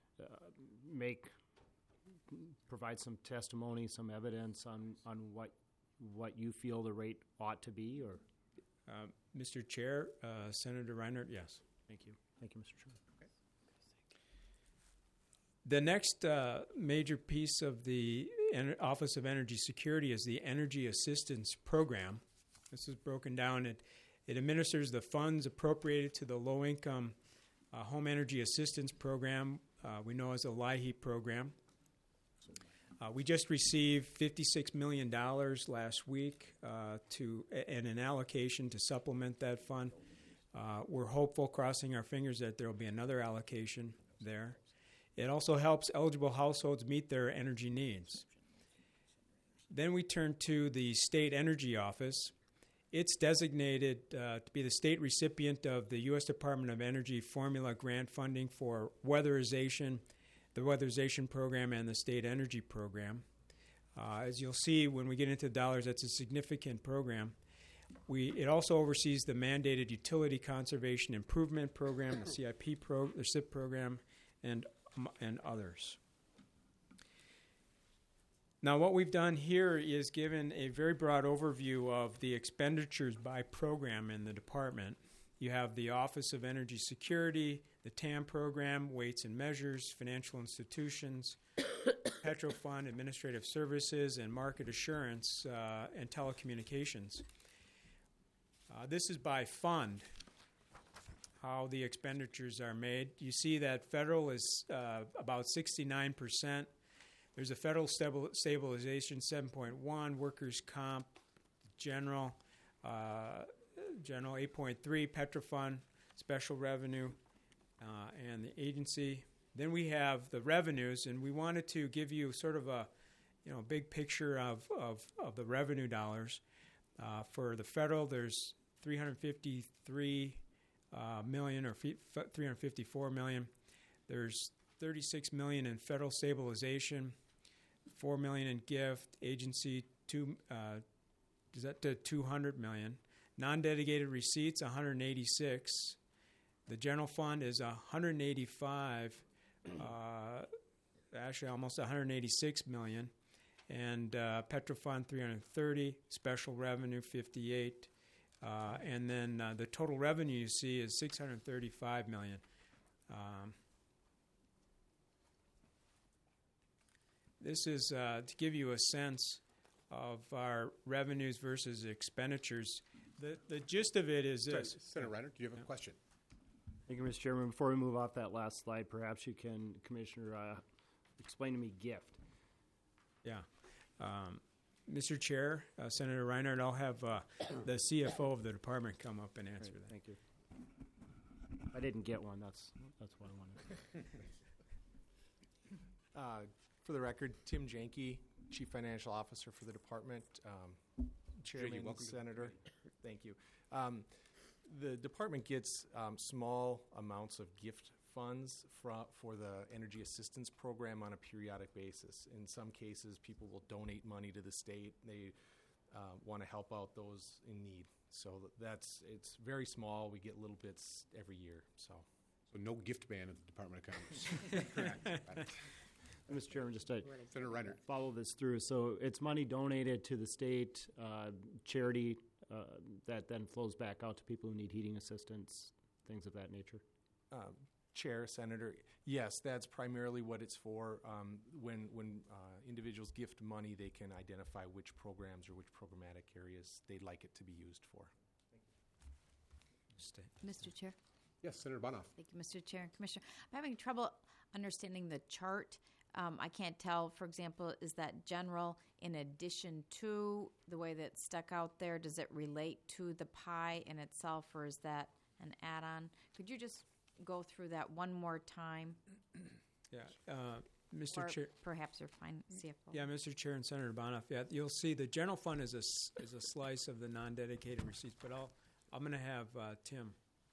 provide some testimony, some evidence on what you feel the rate ought to be, or? Mr. Chair, Senator Reinert, yes. Thank you. Thank you, Mr. Chairman. Okay. The next major piece of the Office of Energy Security is the Energy Assistance Program. This is broken down. It administers the funds appropriated to the Low-Income Home Energy Assistance Program, we know as the LIHEAP program. We just received $56 million last week and an allocation to supplement that fund. We're hopeful, crossing our fingers, that there will be another allocation there. It also helps eligible households meet their energy needs. Then we turn to the State Energy Office. It's designated to be the state recipient of the U.S. Department of Energy formula grant funding for weatherization, the weatherization program, and the state energy program. As you'll see when we get into the dollars, that's a significant program. It also oversees the mandated Utility Conservation Improvement Program, the the CIP program, and others. Now, what we've done here is given a very broad overview of the expenditures by program in the department. You have the Office of Energy Security, the TAM program, Weights and Measures, Financial Institutions, Petro Fund, Administrative Services, and Market Assurance and Telecommunications. This is by fund, how the expenditures are made. You see that federal is about 69%. There's a federal stabilization, 7.1, workers' comp, general, general 8.3, Petrofund, special revenue, and the agency. Then we have the revenues, and we wanted to give you sort of a big picture of the revenue dollars. For the federal, there's $353 million or $354 million. There's $36 million in federal stabilization, $4 million in gift, agency is that to $200 million. Non-dedicated receipts, $186. The general fund is $185, actually almost $186 million. And Petrofund, $330. Special revenue, $58. And then the total revenue you see is $635 million. This is to give you a sense of our revenues versus expenditures. The gist of it is this. Senator Reiner, do you have a question? Thank you, Mr. Chairman. Before we move off that last slide, perhaps you can, Commissioner, explain to me gift. Yeah. Mr. Chair, Senator Reinhardt, I'll have the CFO of the department come up and answer that. Thank you. I didn't get one. That's what I wanted. For the record, Tim Janke, Chief Financial Officer for the department. Chairman, welcome Senator, thank you. The department gets small amounts of gift funds for the Energy Assistance Program on a periodic basis. In some cases, people will donate money to the state. They want to help out those in need. So it's very small. We get little bits every year. So no gift ban at the Department of Commerce. Correct. Mr. Chairman, just to Senator Reiner. Follow this through. So it's money donated to the state charity that then flows back out to people who need heating assistance, things of that nature. Chair, Senator, yes, that's primarily what it's for. When individuals gift money, they can identify which programs or which programmatic areas they'd like it to be used for. Mr. Chair. Yes, Senator Bonoff. Thank you, Mr. Chair and Commissioner. I'm having trouble understanding the chart. I can't tell, for example, is that general in addition to the way that's stuck out there? Does it relate to the pie in itself, or is that an add-on? Could you just go through that one more time? Yeah, Mr. Or Chair. perhaps your fine CFO. Yeah, Mr. Chair and Senator Bonoff. Yeah, you'll see the general fund is a slice of the non-dedicated receipts, but I'm going to have Tim.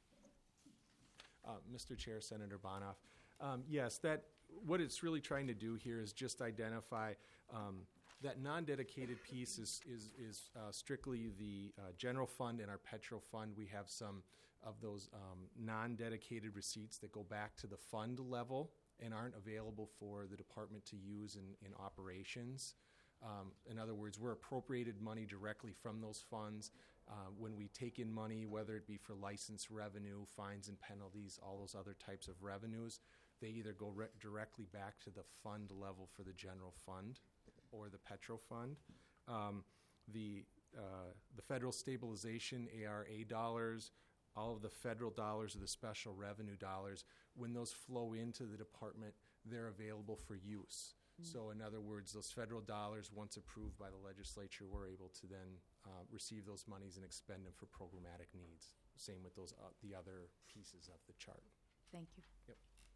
Mr. Chair, Senator Bonoff. Yes, what it's really trying to do here is just identify that non-dedicated piece is strictly the general fund and our Petro fund. We have some of those non-dedicated receipts that go back to the fund level and aren't available for the department to use in operations. In other words, we're appropriated money directly from those funds. When we take in money, whether it be for license revenue, fines and penalties, all those other types of revenues, they either go directly back to the fund level for the general fund or the Petro fund. The federal stabilization, ARA dollars, all of the federal dollars or the special revenue dollars, when those flow into the department, they're available for use. So in other words, those federal dollars, once approved by the legislature, we're able to then receive those monies and expend them for programmatic needs. Same with those the other pieces of the chart. Thank you. Yep.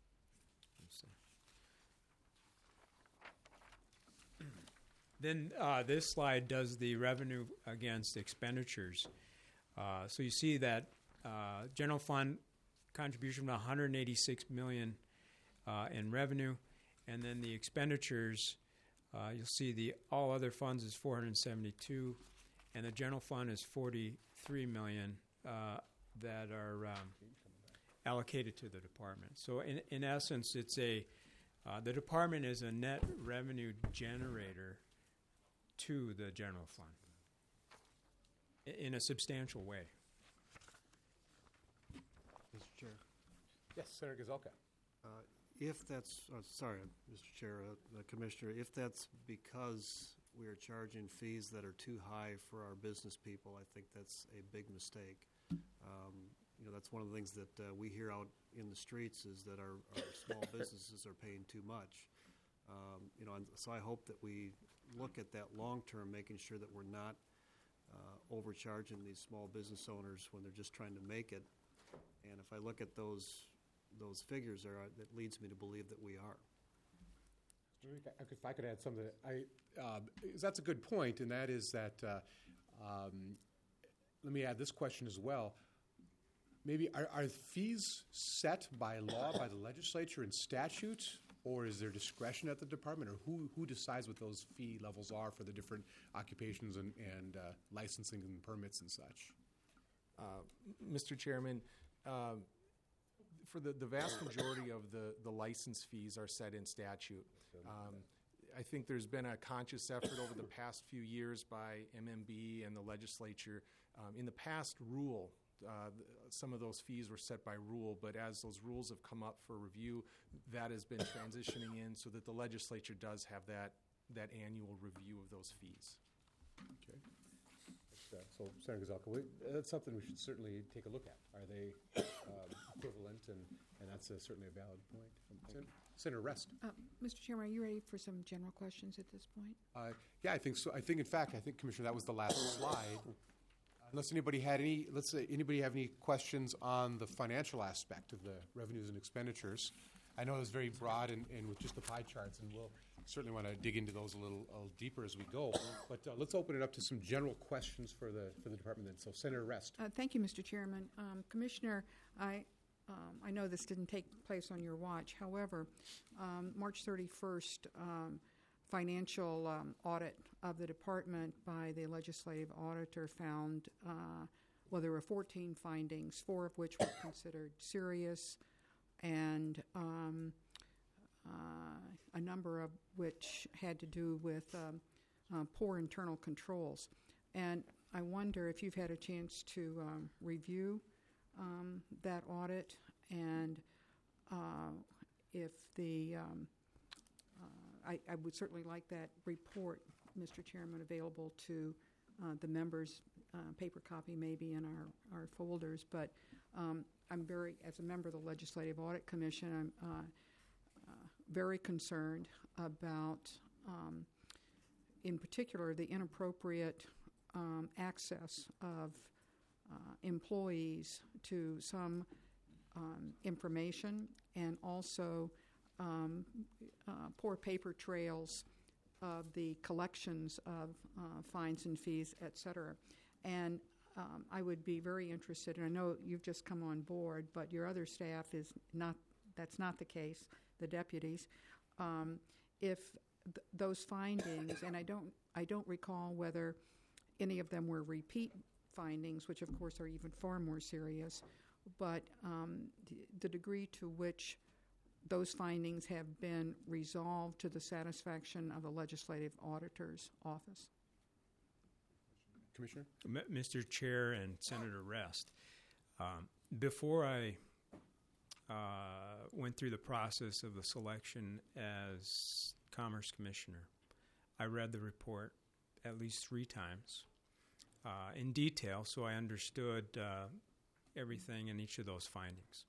Then this slide does the revenue against expenditures. So you see that general fund contribution of $186 million in revenue, and then the expenditures, you'll see the all other funds is $472, and the general fund is $43 million that are allocated to the department. So in essence, it's the department is a net revenue generator to the general fund in a substantial way. Mr. Chair. Yes, Senator Gazelka. If that's, sorry, Mr. Chair, Commissioner, if that's because we are charging fees that are too high for our business people, I think that's a big mistake. That's one of the things that we hear out in the streets is that our small businesses are paying too much. And so I hope that we look at that long term, making sure that we're not overcharging these small business owners when they're just trying to make it. And if I look at those figures there, that leads me to believe that we are. If I could add something, that's a good point, and that is that, let me add this question as well. Maybe are fees set by law, by the legislature in statute, or is there discretion at the department, or who decides what those fee levels are for the different occupations and licensing and permits and such? Mr. Chairman, for the vast majority of the license fees are set in statute. I think there's been a conscious effort over the past few years by MMB and the legislature. In the past, some of those fees were set by rule, but as those rules have come up for review, that has been transitioning in so that the legislature does have that annual review of those fees. Okay. So, Senator Gazelka, that's something we should certainly take a look at. Are they equivalent? And that's certainly a valid point. Senator Rest. Mr. Chairman, are you ready for some general questions at this point? Yeah, I think so. In fact, Commissioner, that was the last slide. Unless anybody had anybody have any questions on the financial aspect of the revenues and expenditures. I know it's very broad and with just the pie charts, and we'll certainly want to dig into those a little deeper as we go. But let's open it up to some general questions for the department then. So, Senator Rest. Thank you, Mr. Chairman. Commissioner, I know this didn't take place on your watch. However, March 31st, financial audit of the department by the legislative auditor found, there were 14 findings, 4 of which were considered serious, and a number of which had to do with poor internal controls. And I wonder if you've had a chance to review that audit, and if I would certainly like that report, Mr. Chairman, available to the members, paper copy maybe in our folders. But as a member of the Legislative Audit Commission, I'm very concerned about, in particular, the inappropriate access of employees to some information, and also poor paper trails of the collections of fines and fees, et cetera. And I would be very interested, and I know you've just come on board, but your other staff that's not the case, the deputies. If those findings, and I don't recall whether any of them were repeat findings, which of course are even far more serious, but the degree to which those findings have been resolved to the satisfaction of the legislative auditor's office. Commissioner? Mr. Chair and Senator Rest, before I went through the process of the selection as Commerce Commissioner, I read the report at least 3 times in detail, so I understood everything in each of those findings.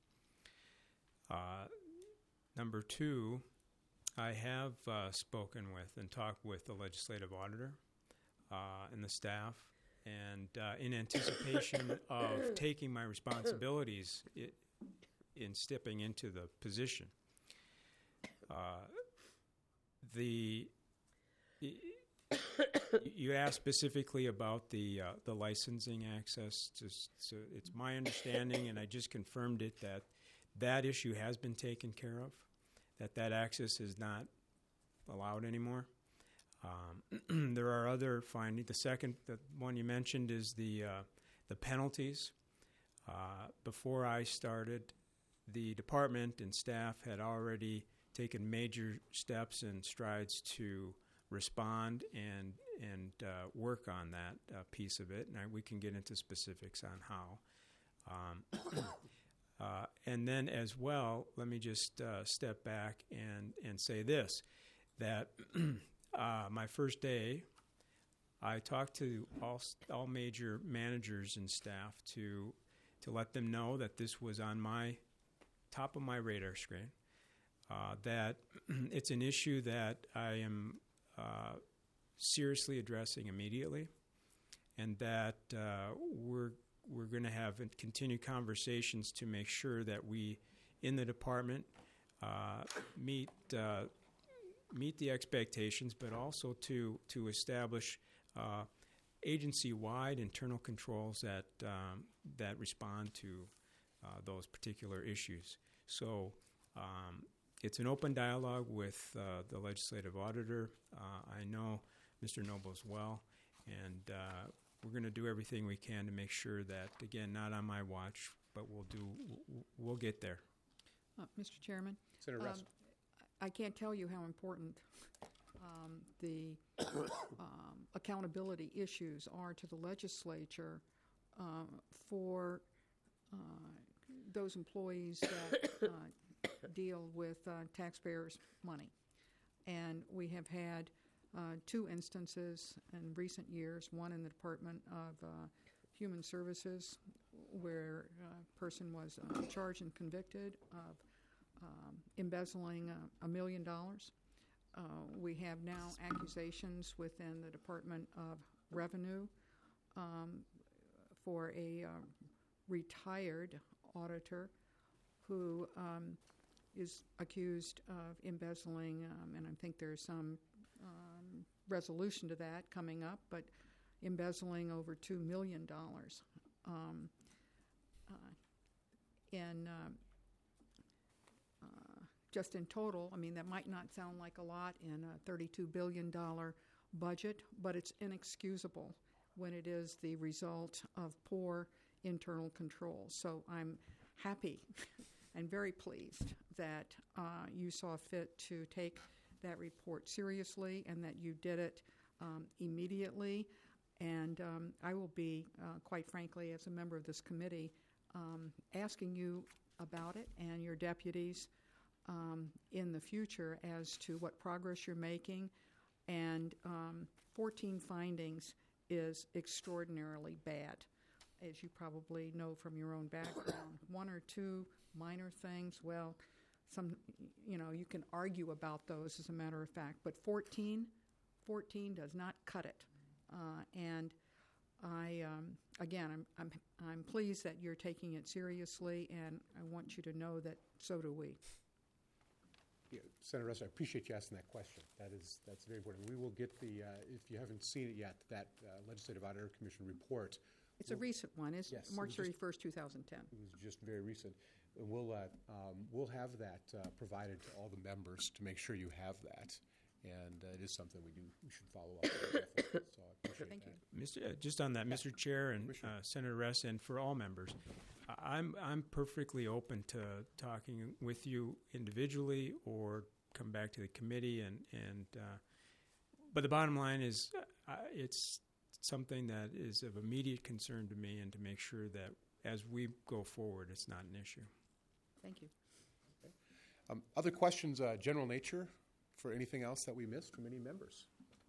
Number 2, I have spoken with and talked with the legislative auditor and the staff, and in anticipation of taking my responsibilities in stepping into the position. You asked specifically about the licensing access. So it's my understanding, and I just confirmed it, that issue has been taken care of, that access is not allowed anymore. There are other findings. The one you mentioned is the penalties. Before I started, the department and staff had already taken major steps and strides to respond and work on that piece of it, and we can get into specifics on how. And then as well, let me just step back and say this, that my first day, I talked to all major managers and staff to let them know that this was on my top of my radar screen, that it's an issue that I am seriously addressing immediately, and that we're going to have continued conversations to make sure that we, in the department, meet the expectations, but also to establish agency-wide internal controls that respond to those particular issues. So it's an open dialogue with the legislative auditor. I know Mr. Noble as well, and we're going to do everything we can to make sure that, again, not on my watch, but we'll get there. Mr. Chairman, Senator Rest. I can't tell you how important the accountability issues are to the legislature for those employees that deal with taxpayers' money. And we have had two instances in recent years, one in the Department of Human Services, where a person was charged and convicted of embezzling $1 million. We have now accusations within the Department of Revenue for a retired auditor who is accused of embezzling, and I think there's some resolution to that coming up, but embezzling over $2 million. Just in total, I mean, that might not sound like a lot in a $32 billion budget, but it's inexcusable when it is the result of poor internal control. So I'm happy and very pleased that you saw fit to take that report seriously and that you did it immediately. And I will be, quite frankly, as a member of this committee, asking you about it and your deputies in the future as to what progress you're making. And 14 findings is extraordinarily bad, as you probably know from your own background. One or two minor things, well, you can argue about those as a matter of fact, but 14 does not cut it. And I'm pleased that you're taking it seriously, and I want you to know that so do we. Yeah, Senator Russ, I appreciate you asking that question. That's very important. We will get the, if you haven't seen it yet, that Legislative Auditor Commission report. It's a recent one. It's yes, March 31st, 2010. It was just very recent. And we'll have that provided to all the members to make sure you have that. And it is something we should follow up with. So I appreciate Thank that. you. Just on that, Mr. Chair and Senator Ress, and for all members, I'm perfectly open to talking with you individually or come back to the committee. But the bottom line is, it's something that is of immediate concern to me, and to make sure that as we go forward, it's not an issue. Thank you. Okay. Other questions, general nature, for anything else that we missed from any members?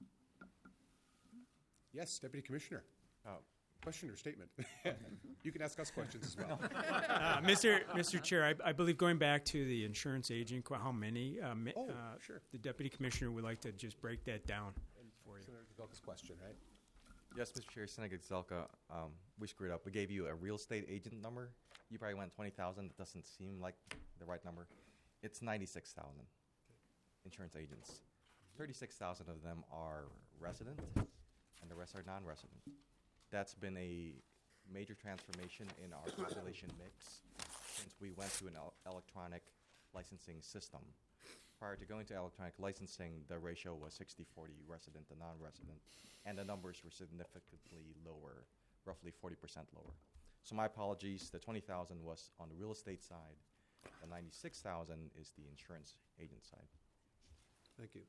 Yes, Deputy Commissioner. Question or statement? You can ask us questions as well. Mr. Chair, I believe going back to the insurance agent, how many? Sure. The Deputy Commissioner would like to just break that down for you. Senator Gazelka's question, right? Yes, Mr. Chair, Senator Gazelka, we screwed up. We gave you a real estate agent number. You probably went 20,000. It doesn't seem like the right number. It's 96,000 insurance agents. 36,000 of them are resident, and the rest are non-resident. That's been a major transformation in our population mix since we went to an electronic licensing system. Prior to going to electronic licensing, the ratio was 60-40 resident to non-resident, and the numbers were significantly lower, roughly 40% lower. So my apologies, the 20,000 was on the real estate side. The 96,000 is the insurance agent side. Thank you.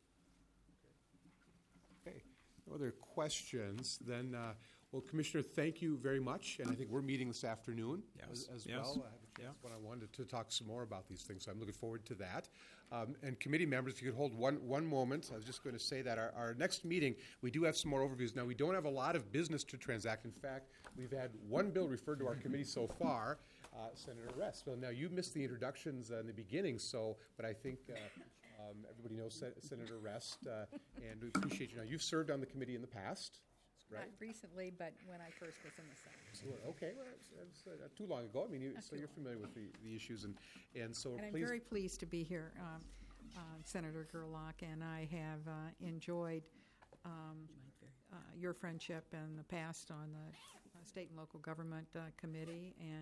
Okay. No other questions? Then, well, Commissioner, thank you very much. And I think we're meeting this afternoon as well. I have a chance when I wanted to talk some more about these things, so I'm looking forward to that. And committee members, if you could hold one moment. I was just going to say that our next meeting, we do have some more overviews. Now, we don't have a lot of business to transact. In fact, we've had one bill referred to our committee so far, Senator Rest. Well, now, you missed the introductions in the beginning, but I think everybody knows Senator Rest, and we appreciate you. Now, you've served on the committee in the past. It's right? Not recently, but when I first was in the Senate. Sure. Okay, well, that's not too long ago. I mean, so you're familiar with the issues, and so And I'm please. very pleased to be here, Senator Gerlach, and I have enjoyed your friendship in the past on the State and Local Government Committee, and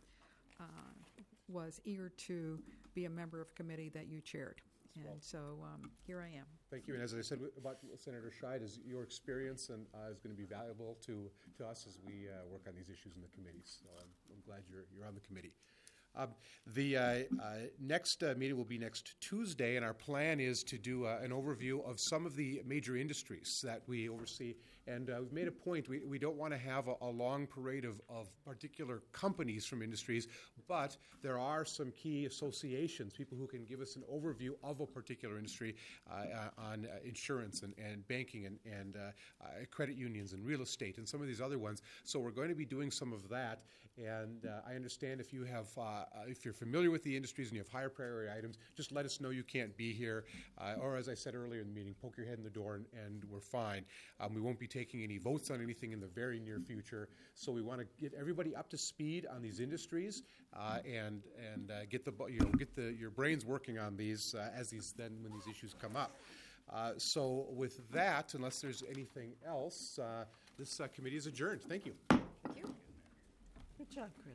was eager to be a member of a committee that you chaired. And so here I am. Thank you. And as I said about Senator Scheid, is your experience and is going to be valuable to us as we work on these issues in the committees. So I'm glad you're on the committee. The next meeting will be next Tuesday, and our plan is to do an overview of some of the major industries that we oversee. And we've made a point, we don't want to have a long parade of particular companies from industries, but there are some key associations, people who can give us an overview of a particular industry on insurance and banking and credit unions and real estate and some of these other ones. So we're going to be doing some of that. And I understand if you have, if you're familiar with the industries and you have higher priority items, just let us know you can't be here. Or as I said earlier in the meeting, poke your head in the door and we're fine. We won't be taking any votes on anything in the very near future. So we want to get everybody up to speed on these industries and get your brains working on these when these issues come up. So with that, unless there's anything else, this committee is adjourned. Thank you. Good job, Chris.